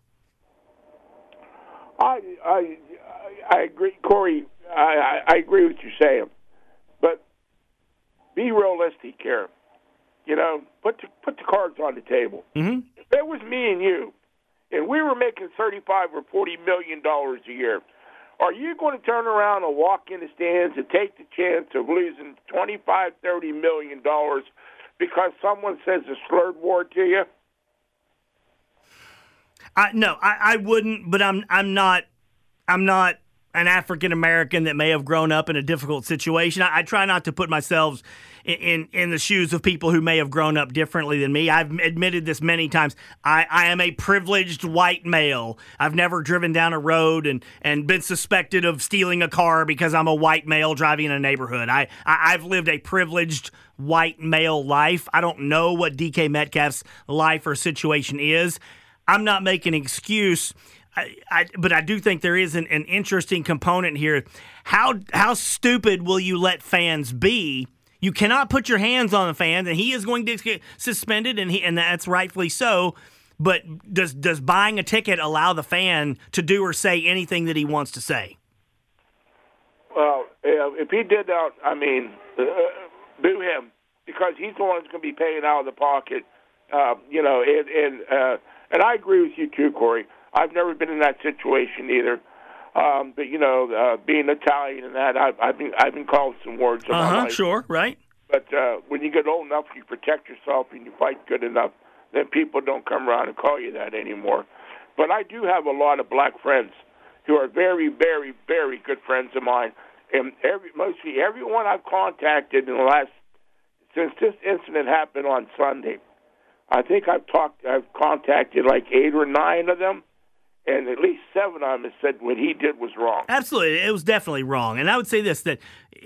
I I I agree, Corey. I, I agree with you saying, but be realistic here. You know, put the, put the cards on the table. Mm-hmm. If it was me and you, and we were making thirty-five or forty million dollars a year, are you going to turn around and walk in the stands and take the chance of losing twenty-five, thirty million dollars because someone says a slurred word to you? I, no, I, I wouldn't. But I'm I'm not I'm not an African American that may have grown up in a difficult situation. I, I try not to put myself in, in in the shoes of people who may have grown up differently than me. I've admitted this many times. I, I am a privileged white male. I've never driven down a road and, and been suspected of stealing a car because I'm a white male driving in a neighborhood. I, I I've lived a privileged white male life. I don't know what D K Metcalf's life or situation is. I'm not making an excuse. I, I, but I do think there is an, an interesting component here. How how stupid will you let fans be? You cannot put your hands on the fan, and he is going to get suspended, and he and that's rightfully so. But does does buying a ticket allow the fan to do or say anything that he wants to say? Well, if he did that, I mean, uh, boo him, because he's the one that's going to be paying out of the pocket. Uh, you know, and and, uh, and I agree with you too, Corey. I've never been in that situation either, um, but you know, uh, being Italian and that, I've, I've been I've been called some words. In uh-huh, my life. Sure, right. But uh, when you get old enough, you protect yourself and you fight good enough, then people don't come around and call you that anymore. But I do have a lot of black friends who are very, very, very good friends of mine, and every mostly everyone I've contacted in the last since this incident happened on Sunday, I think I've talked, I've contacted like eight or nine of them. And at least seven of them have said what he did was wrong. Absolutely. It was definitely wrong. And I would say this, that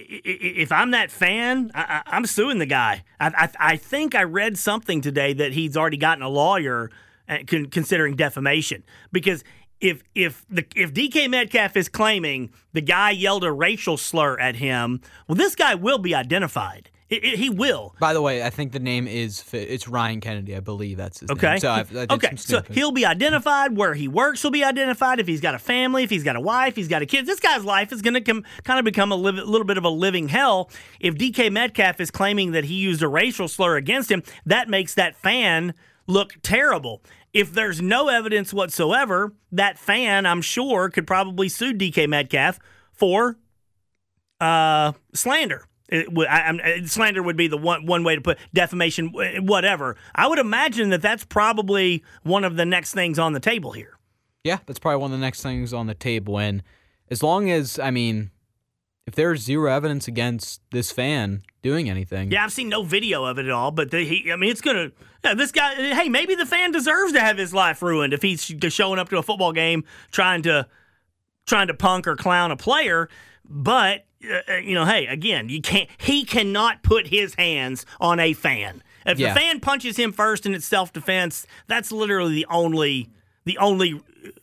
if I'm that fan, I, I'm suing the guy. I, I, I think I read something today that he's already gotten a lawyer considering defamation. Because if if the if D K Metcalf is claiming the guy yelled a racial slur at him, well, this guy will be identified. It, it, he will. By the way, I think the name is it's Ryan Kennedy. I believe that's his okay. name. So I've, I did okay. some So he'll be identified. Where he works will be identified. If he's got a family, if he's got a wife, he's got a kid. This guy's life is going to com- kind of become a li- little bit of a living hell. If D K Metcalf is claiming that he used a racial slur against him, that makes that fan look terrible. If there's no evidence whatsoever, that fan, I'm sure, could probably sue D K Metcalf for uh, slander. It, I, I, slander would be the one one way to put defamation, whatever. I would imagine that that's probably one of the next things on the table here. Yeah, that's probably one of the next things on the table. And as long as, I mean, if there's zero evidence against this fan doing anything. Yeah, I've seen no video of it at all, but the, he, I mean, it's going to, yeah, this guy, hey, maybe the fan deserves to have his life ruined if he's showing up to a football game trying to, trying to punk or clown a player, but Uh, you know, hey, again, you can't. He cannot put his hands on a fan. If yeah. the fan punches him first and it's self-defense, that's literally the only, the only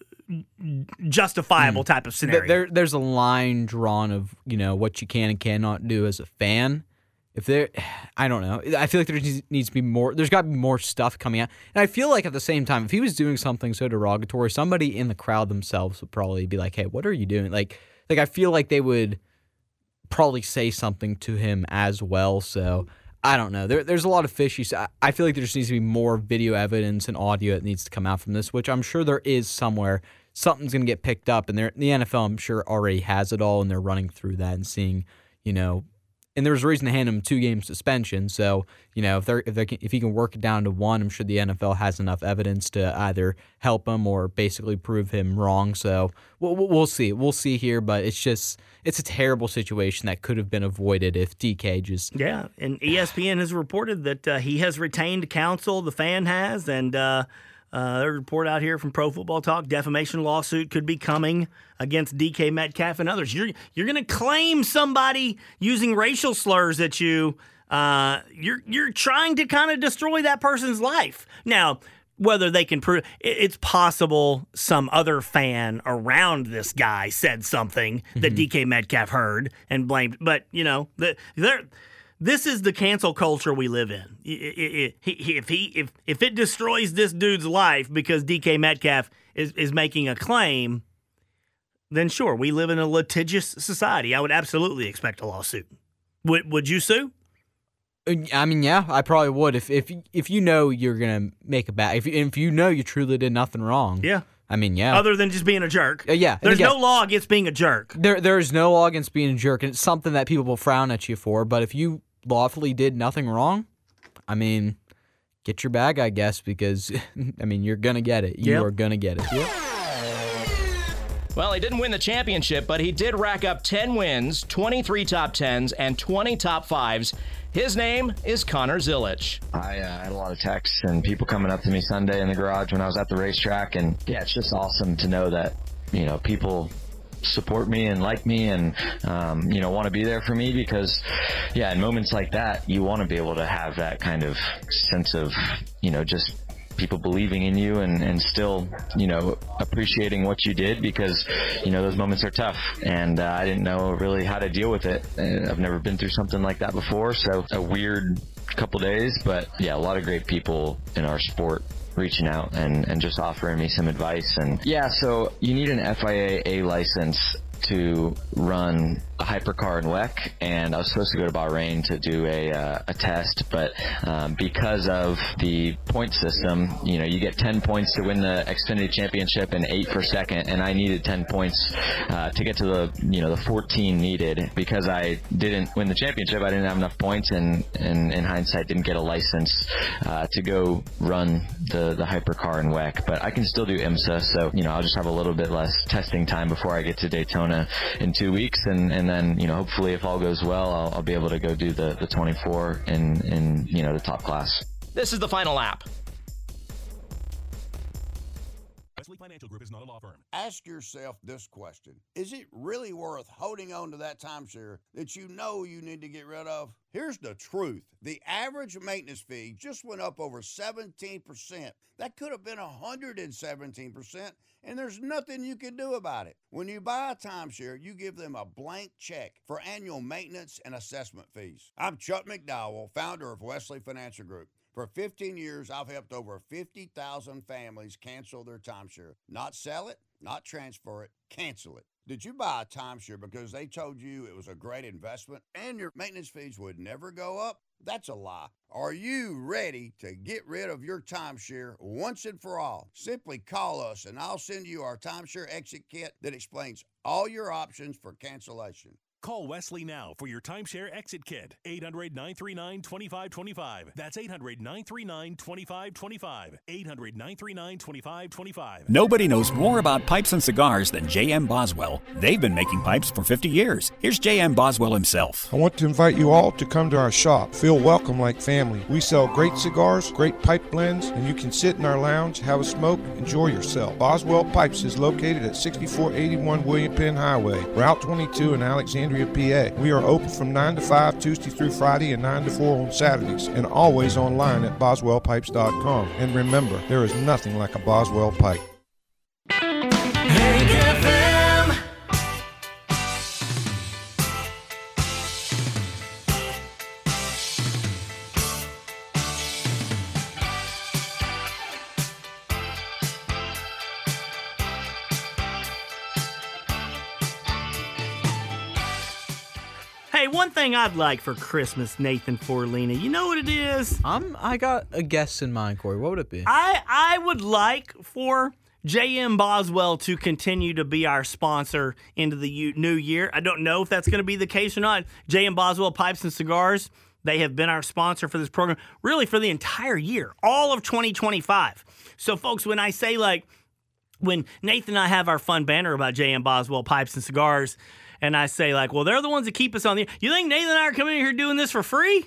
justifiable mm. type of scenario. There, there's a line drawn of you know what you can and cannot do as a fan. If there, I don't know. I feel like there needs to be more. There's got to be more stuff coming out, and I feel like at the same time, if he was doing something so derogatory, somebody in the crowd themselves would probably be like, "Hey, what are you doing?" Like, like I feel like they would probably say something to him as well. So I don't know. There, there's a lot of fishy. I, I feel like there just needs to be more video evidence and audio that needs to come out from this, which I'm sure there is somewhere. Something's going to get picked up, and the N F L, I'm sure, already has it all, and they're running through that and seeing, you know. And there's a reason to hand him two game suspension. So, you know, if they're if they if he can work it down to one, I'm sure the N F L has enough evidence to either help him or basically prove him wrong. So we'll we'll see. We'll see here, but it's just it's a terrible situation that could have been avoided if D K just yeah. And E S P N has reported that uh, he has retained counsel. The fan has, and uh, uh, a report out here from Pro Football Talk: defamation lawsuit could be coming against D K Metcalf and others. You're you're going to claim somebody using racial slurs at you. Uh, you're you're trying to kind of destroy that person's life. Now, whether they can prove it's possible some other fan around this guy said something mm-hmm. that D K Metcalf heard and blamed. But you know, the, this is the cancel culture we live in. If he if if it destroys this dude's life because D K Metcalf is is making a claim, then sure, we live in a litigious society. I would absolutely expect a lawsuit. Would would you sue? I mean, yeah, I probably would if if if you know you're gonna make a bad if if you know you truly did nothing wrong. Yeah. I mean, yeah. Other than just being a jerk. Uh, yeah. There's again, no law against being a jerk. There there is no law against being a jerk, and it's something that people will frown at you for. But if you lawfully did nothing wrong, I mean, get your bag, I guess, because I mean you're gonna get it. You Yep. are gonna get it. Yep. Well, he didn't win the championship, but he did rack up ten wins, twenty-three top tens, and twenty top fives. His name is Connor Zilic. I uh, had a lot of texts and people coming up to me Sunday in the garage when I was at the racetrack, and yeah, it's just awesome to know that, you know, people support me and like me and, um, you know, want to be there for me because, yeah, in moments like that, you want to be able to have that kind of sense of, you know, just people believing in you and, and still, you know, appreciating what you did because, you know, those moments are tough. And uh, I didn't know really how to deal with it. Uh, I've never been through something like that before. So a weird couple days, but yeah, a lot of great people in our sport reaching out and, and just offering me some advice. And yeah, so you need an F I A A license to run a hypercar in W E C, and I was supposed to go to Bahrain to do a, uh, a test, but um, because of the point system, you know, you get ten points to win the Xfinity Championship and eight for second, and I needed ten points uh, to get to the, you know, the fourteen needed. Because I didn't win the championship, I didn't have enough points, and, and in hindsight, didn't get a license uh, to go run the, the hypercar in W E C. But I can still do IMSA, so, you know, I'll just have a little bit less testing time before I get to Daytona in two weeks, and, and then, you know, hopefully if all goes well, I'll, I'll be able to go do the, the twenty-four in, in, you know, the top class. This is the final lap. Wesley Financial Group is not a law firm. Ask yourself this question. Is it really worth holding on to that timeshare that you know you need to get rid of? Here's the truth. The average maintenance fee just went up over seventeen percent. That could have been one hundred seventeen percent, and there's nothing you can do about it. When you buy a timeshare, you give them a blank check for annual maintenance and assessment fees. I'm Chuck McDowell, founder of Wesley Financial Group. For fifteen years, I've helped over fifty thousand families cancel their timeshare. Not sell it, not transfer it, cancel it. Did you buy a timeshare because they told you it was a great investment and your maintenance fees would never go up? That's a lie. Are you ready to get rid of your timeshare once and for all? Simply call us and I'll send you our timeshare exit kit that explains all your options for cancellation. Call Wesley now for your timeshare exit kit. eight hundred, nine three nine, two five two five. That's eight hundred, nine three nine, two five two five. eight hundred, nine three nine, two five two five. Nobody knows more about pipes and cigars than J M Boswell. They've been making pipes for fifty years. Here's J M Boswell himself. I want to invite you all to come to our shop. Feel welcome like family. We sell great cigars, great pipe blends, and you can sit in our lounge, have a smoke, enjoy yourself. Boswell Pipes is located at sixty-four eighty-one William Penn Highway, Route twenty-two in Alexandria, P A. We are open from nine to five Tuesday through Friday and nine to four on Saturdays, and always online at boswell pipes dot com. And remember, there is nothing like a Boswell pipe. Hank F M. Hey, one thing I'd like for Christmas, Nathan Forlina, you know what it is? I'm, I got a guess in mind, Corey. What would it be? I, I would like for J M Boswell to continue to be our sponsor into the u- new year. I don't know if that's going to be the case or not. J M Boswell Pipes and Cigars, they have been our sponsor for this program really for the entire year, all of twenty twenty-five. So, folks, when I say, like, when Nathan and I have our fun banner about J M Boswell Pipes and Cigars, and I say, like, well, they're the ones that keep us on the... You think Nathan and I are coming in here doing this for free?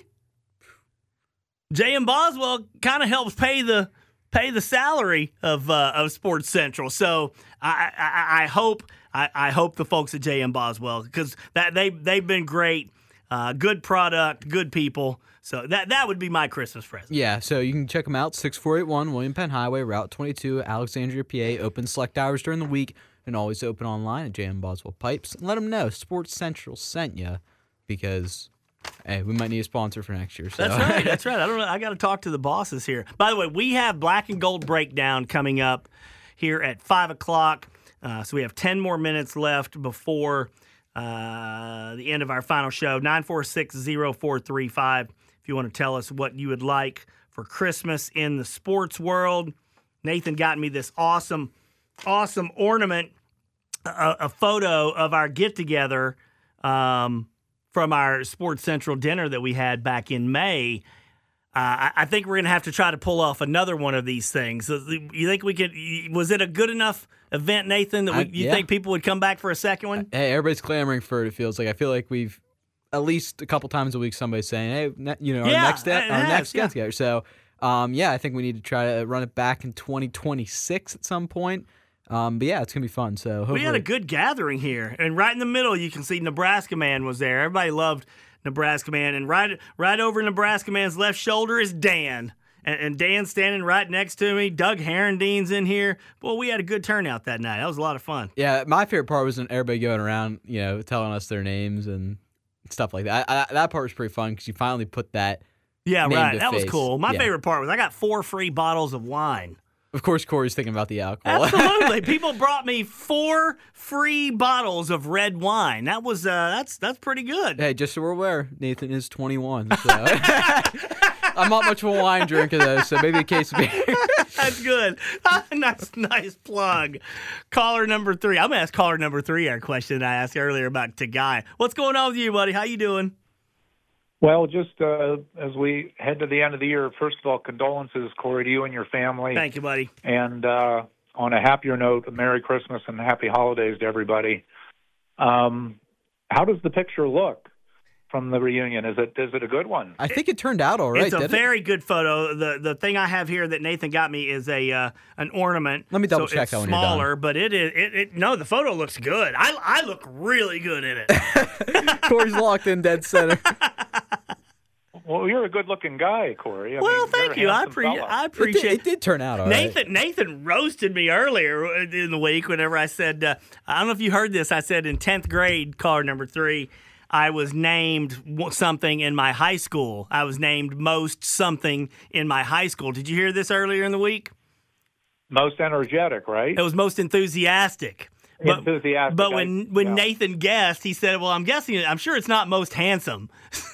J M Boswell kind of helps pay the pay the salary of uh, of Sports Central. So I I, I hope I, I hope the folks at J M Boswell, because that they they've been great, uh, good product, good people. So that that would be my Christmas present. Yeah, so you can check them out, sixty-four eighty-one William Penn Highway, Route twenty-two, Alexandria, P A. Open select hours during the week and always open online at J M Boswell Pipes. And let them know Sports Central sent you because, hey, we might need a sponsor for next year. So. That's right. That's right. I don't know. I got to talk to the bosses here. By the way, we have Black and Gold Breakdown coming up here at five o'clock. Uh, so we have ten more minutes left before uh, the end of our final show. nine four six, zero four three five. If if you want to tell us what you would like for Christmas in the sports world. Nathan got me this awesome, awesome ornament, a, a photo of our get-together um, from our Sports Central dinner that we had back in May. Uh, I, I think we're going to have to try to pull off another one of these things. You think we could? Was it a good enough event, Nathan, that we, I, you yeah. think people would come back for a second one? Hey, everybody's clamoring for it. It feels like I feel like we've at least a couple times a week somebody's saying, "Hey, ne- you know, our Yeah, next it our has, next yeah. get together." So, um, yeah, I think we need to try to run it back in twenty twenty-six at some point. Um, but yeah, it's gonna be fun. So hopefully. We had a good gathering here, and right in the middle, you can see Nebraska Man was there. Everybody loved Nebraska Man, and right right over Nebraska Man's left shoulder is Dan, and, and Dan's standing right next to me. Doug Herrendine's in here. Boy, we had a good turnout that night. That was a lot of fun. Yeah, my favorite part was when everybody going around, you know, telling us their names and stuff like that. I, I, that part was pretty fun because you finally put that. Yeah, name right. to That was face. cool. My Yeah. favorite part was I got four free bottles of wine. Of course, Corey's thinking about the alcohol. Absolutely. People brought me four free bottles of red wine. That was uh, that's that's pretty good. Hey, just so we're aware, Nathan is twenty-one. So. I'm not much of a wine drinker, though, so maybe a case of beer. That's good. nice, nice plug. Caller number three. I'm gonna ask caller number three our question I asked earlier about Tagai. What's going on with you, buddy? How you doing? Well, just uh, as we head to the end of the year, first of all, condolences, Corey, to you and your family. Thank you, buddy. And uh, on a happier note, Merry Christmas and Happy Holidays to everybody. Um, how does the picture look from the reunion? Is it is it a good one? I think it turned out all right. It's a didn't very good photo. The the thing I have here that Nathan got me is a uh, an ornament. Let me double so check it's that when you're done. smaller, but it is it, it no, the photo looks good. I I look really good in it. it? Corey's locked in dead center. Well, you're a good-looking guy, Corey. I Well, mean, thank you're you. a I, handsome appre- fella. I appreciate It did, it did turn out all right. Nathan Nathan roasted me earlier in the week whenever I said, uh, I don't know if you heard this, I said in tenth grade, caller number three, I was named something in my high school. I was named most something in my high school. Did you hear this earlier in the week? Most energetic, right? It was most enthusiastic. But, Enthusiastic. But when, I- when yeah. Nathan guessed, he said, well, I'm guessing, I'm sure it's not most handsome.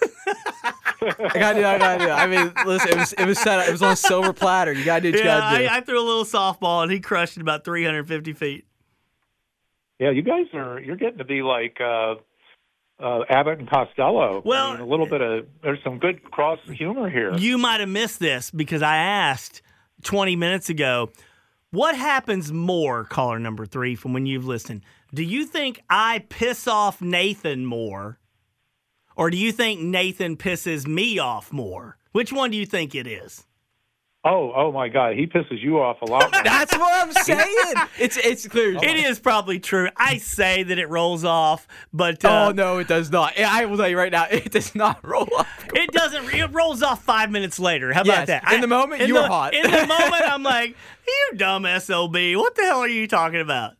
I gotta do. I gotta do. I mean, listen, it was it was set up. It was on a silver platter. You gotta do what you Yeah, gotta do. I, I threw a little softball, and he crushed it about three hundred fifty feet. Yeah, you guys are, you're getting to be like uh, uh, Abbott and Costello. Well, I mean, a little bit of, there's some good cross humor here. You might have missed this because I asked twenty minutes ago, what happens more, caller number three, from when you've listened? Do you think I piss off Nathan more, or do you think Nathan pisses me off more? Which one do you think it is? Oh, oh my God, he pisses you off a lot more. That's what I'm saying. It's it's clear. It is probably true. I say that it rolls off, but uh, oh no, it does not. I will tell you right now, it does not roll off. it doesn't. It rolls off five minutes later. How Yes, about that? in the moment, in you the, were hot. In the moment, I'm like, you dumb S O B. What the hell are you talking about?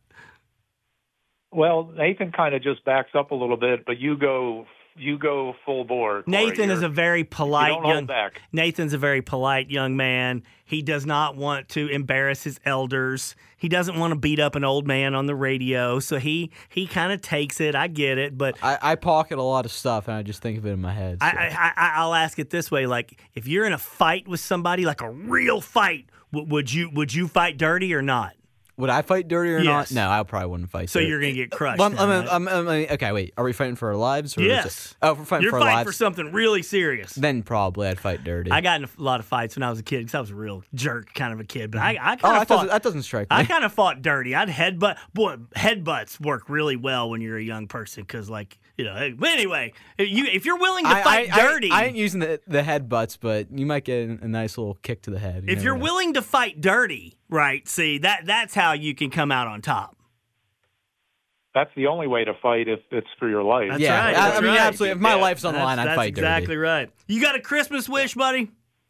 Well, Nathan kind of just backs up a little bit, but you go you go full bore. Corey. Nathan is You're- a very polite you don't hold young back. Nathan's a very polite young man. He does not want to embarrass his elders. He doesn't want to beat up an old man on the radio. So he he kind of takes it. I get it, but I, I pocket a lot of stuff, and I just think of it in my head. so. I, I, I I'll ask it this way: like, if you're in a fight with somebody, like a real fight, w- would you would you fight dirty or not? Would I fight dirty or Yes. not? No, I probably wouldn't fight. So dirty. you're gonna get crushed. Well, then, I'm- right? I'm- I'm- I'm- okay, wait. Are we fighting for our lives? Or is Yes. it- oh, if we're fighting You're for our fighting lives. for something really serious. Then probably I'd fight dirty. I got in a lot of fights when I was a kid because I was a real jerk kind of a kid. But I, I kind oh, of that fought. doesn't, that doesn't strike me. I kind of fought dirty. I'd headbutt. Boy, headbutts work really well when you're a young person because, like, you know. hey, But anyway, if you if you're willing to I, fight I, dirty, I, I ain't using the, the headbutts, but you might get a, a nice little kick to the head. You if never you're know. willing to fight dirty, right? See that that's how you can come out on top. That's the only way to fight if it's for your life. That's Yeah, right. I- that's I mean, right. absolutely. If my Yeah, life's on the that's- line, I'd that's fight dirty. exactly right. You got a Christmas wish, buddy?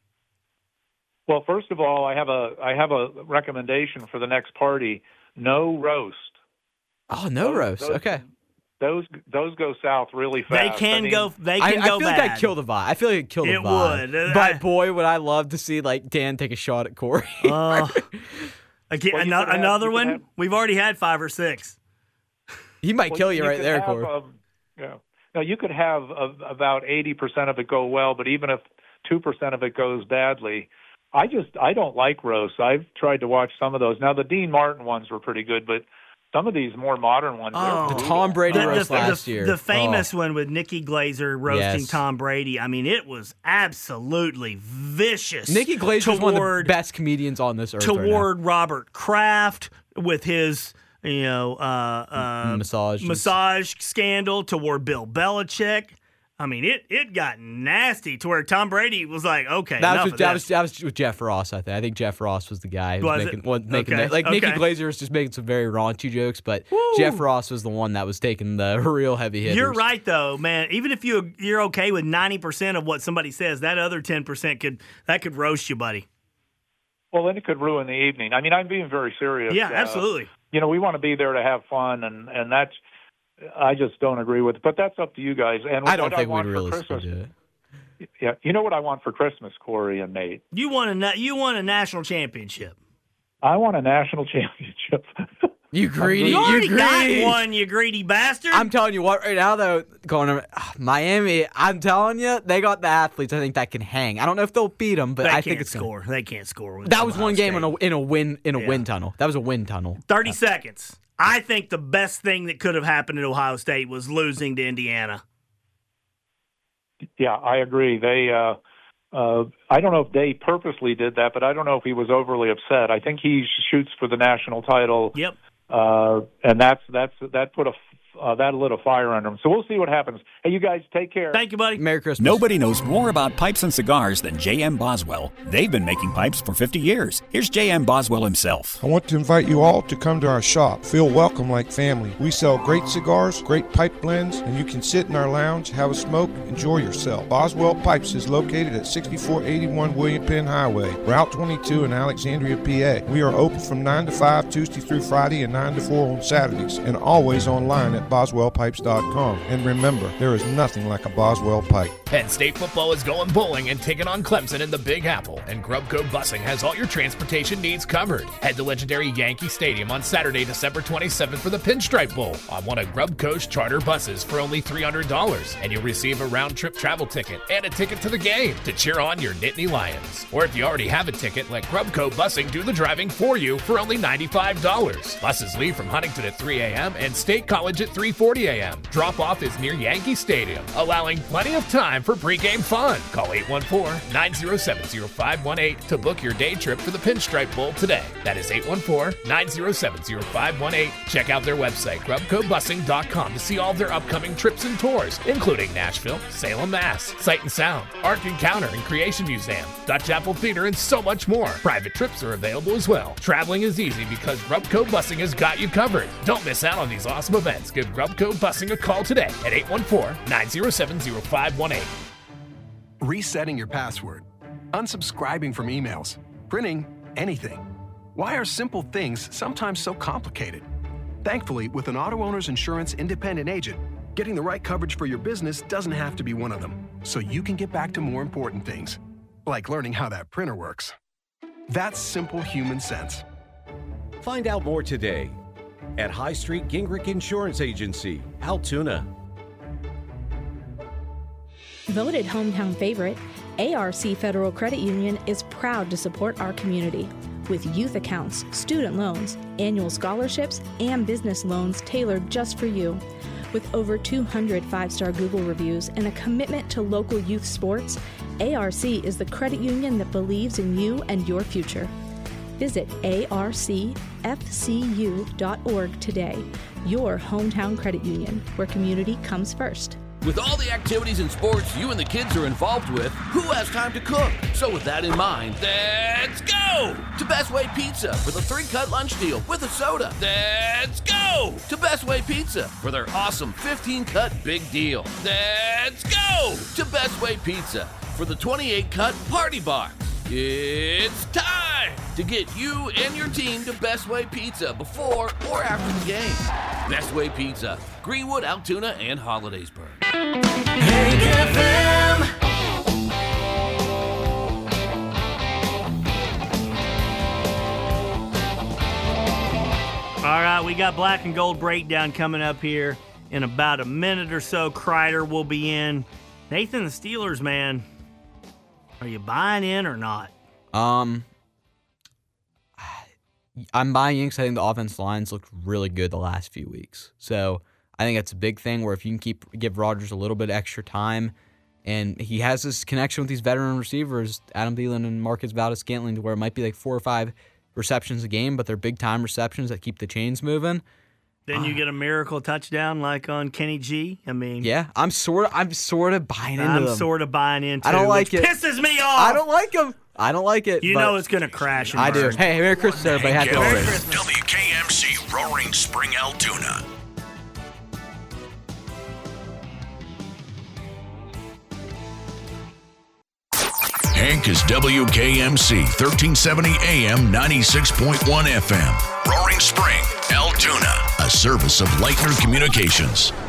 Well, first of all, I have a I have a recommendation for the next party. No roast. Oh, no Those- roast. those- Okay. Those those go south really They fast. can I mean, go. They I, can I go feel bad. like I'd kill the vibe. I feel like it'd kill the It vibe. would. But I- boy, would I love to see like Dan take a shot at Corey. Uh, again, Well, you ano- could have- another you could one. have- We've already had five or six. he might well, kill you right could there, have, Corey. um, yeah. Now you could have uh, about eighty percent of it go well, but even if two percent of it goes badly. I just I don't like roasts. I've tried to watch some of those. Now the Dean Martin ones were pretty good, but some of these more modern ones. Oh, the Tom Brady the, roast the, last the, year. The famous oh. one with Nikki Glazer roasting Yes. Tom Brady. I mean, it was absolutely vicious. Nikki Glazer is one of the toward- best comedians on this earth right now. toward Robert Kraft with his, you know, uh, uh, Massage. massage scandal, toward Bill Belichick. I mean, it it got nasty to where Tom Brady was like, okay, That enough was, of with, that, this. was, that was with Jeff Ross, I think. I think Jeff Ross was the guy who was, Was making, it? was making Okay, that. Like, Nikki okay. Glazer was just making some very raunchy jokes, but Jeff Ross was the one that was taking the real heavy hitters. You're right, though, man. Even if you you're okay with ninety percent of what somebody says, that other ten percent could that could roast you, buddy. Well, then it could ruin the evening. I mean, I'm being very serious. Yeah, Uh, absolutely. You know, we want to be there to have fun, and and that's. I just don't agree with it, but that's up to you guys. And I don't what think I want we'd for realistically Christmas, do it. Yeah, you know what I want for Christmas, Corey and Nate? You want a na- you want a national championship. I want a national championship. You greedy. You already you greedy. got one, you greedy bastard. I'm telling you what, right now, though, going to Miami, I'm telling you, they got the athletes I think that can hang. I don't know if they'll beat them, but they I can't think it's score. Gonna, they can't score. With that was Ohio one game State. in a, in a win in a Yeah. wind tunnel. That was a wind tunnel. thirty seconds. I think the best thing that could have happened at Ohio State was losing to Indiana. Yeah, I agree. They, uh, uh, I don't know if they purposely did that, but I don't know if he was overly upset. I think he shoots for the national title. Yep. Uh, and that's that's that put a uh, that lit a fire under him. So we'll see what happens. Hey, you guys, take care. Thank you, buddy. Merry Christmas. Nobody knows more about pipes and cigars than J M Boswell. They've been making pipes for fifty years. Here's J M Boswell himself. I want to invite you all to come to our shop. Feel welcome like family. We sell great cigars, great pipe blends, and you can sit in our lounge, have a smoke, enjoy yourself. Boswell Pipes is located at sixty-four eighty-one William Penn Highway, Route twenty-two in Alexandria, P A. We are open from nine to five Tuesday through Friday and nine to four on Saturdays, and always online at boswell pipes dot com. And remember, there is nothing like a Boswell pipe. Penn State football is going bowling and taking on Clemson in the Big Apple, and Grubco Busing has all your transportation needs covered. Head to legendary Yankee Stadium on Saturday, December twenty-seventh for the Pinstripe Bowl on one of Grubco's charter buses for only three hundred dollars, and you'll receive a round-trip travel ticket and a ticket to the game to cheer on your Nittany Lions. Or if you already have a ticket, let Grubco Busing do the driving for you for only ninety-five dollars. Buses leave from Huntington at three a.m. and State College at three forty a.m. Drop-off is near Yankee Stadium, allowing plenty of time for pregame fun. Call eight one four, nine oh seven, oh five one eight to book your day trip for the Pinstripe Bowl today. That is eight one four, nine oh seven, oh five one eight. Check out their website, grubco busing dot com, to see all their upcoming trips and tours, including Nashville, Salem, Mass, Sight and Sound, Ark Encounter and Creation Museum, Dutch Apple Theater, and so much more. Private trips are available as well. Traveling is easy because Grubco Busing has got you covered. Don't miss out on these awesome events. Give Grubco Busing a call today at eight one four, nine oh seven, oh five one eight. Resetting your password, unsubscribing from emails, printing anything. Why are simple things sometimes so complicated? Thankfully, with an Auto Owners Insurance independent agent, getting the right coverage for your business doesn't have to be one of them, so you can get back to more important things, like learning how that printer works. That's simple human sense. Find out more today at High Street Gingrich Insurance Agency, Altoona. Voted hometown favorite, A R C Federal Credit Union is proud to support our community with youth accounts, student loans, annual scholarships, and business loans tailored just for you. With over two hundred five-star Google reviews and a commitment to local youth sports, A R C is the credit union that believes in you and your future. Visit A R C F C U dot org today, your hometown credit union, where community comes first. With all the activities and sports you and the kids are involved with, who has time to cook? So with that in mind, let's go to Best Way Pizza for the three-cut lunch deal with a soda. Let's go to Best Way Pizza for their awesome fifteen-cut big deal. Let's go to Best Way Pizza for the twenty-eight cut party box. It's time to get you and your team to Best Way Pizza before or after the game. Best Way Pizza, Greenwood, Altoona, and Hollidaysburg. Hank F M. All right, we got Black and Gold Breakdown coming up here in about a minute or so. Kreider will be in. Nathan, the Steelers, man, Are you buying in or not? Um, I'm buying in because I think the offensive lines looked really good the last few weeks. So I think that's a big thing where if you can keep give Rodgers a little bit extra time, and he has this connection with these veteran receivers, Adam Thielen and Marcus Valdes-Scantling, to where it might be like four or five receptions a game, but they're big-time receptions that keep the chains moving. Then you get a miracle touchdown like on Kenny G. I mean, yeah, I'm sort of, I'm sort of buying into I'm them. sort of buying into. I don't like which it. Pisses me off. I don't like them. I don't like it. You but know it's gonna crash. And I do. burn. Hey, Merry Christmas, everybody. Happy holidays. W K M C Roaring Spring, Altoona. Hank is W K M C thirteen seventy A M ninety-six point one F M. Roaring Spring, Altoona, a service of Leitner Communications.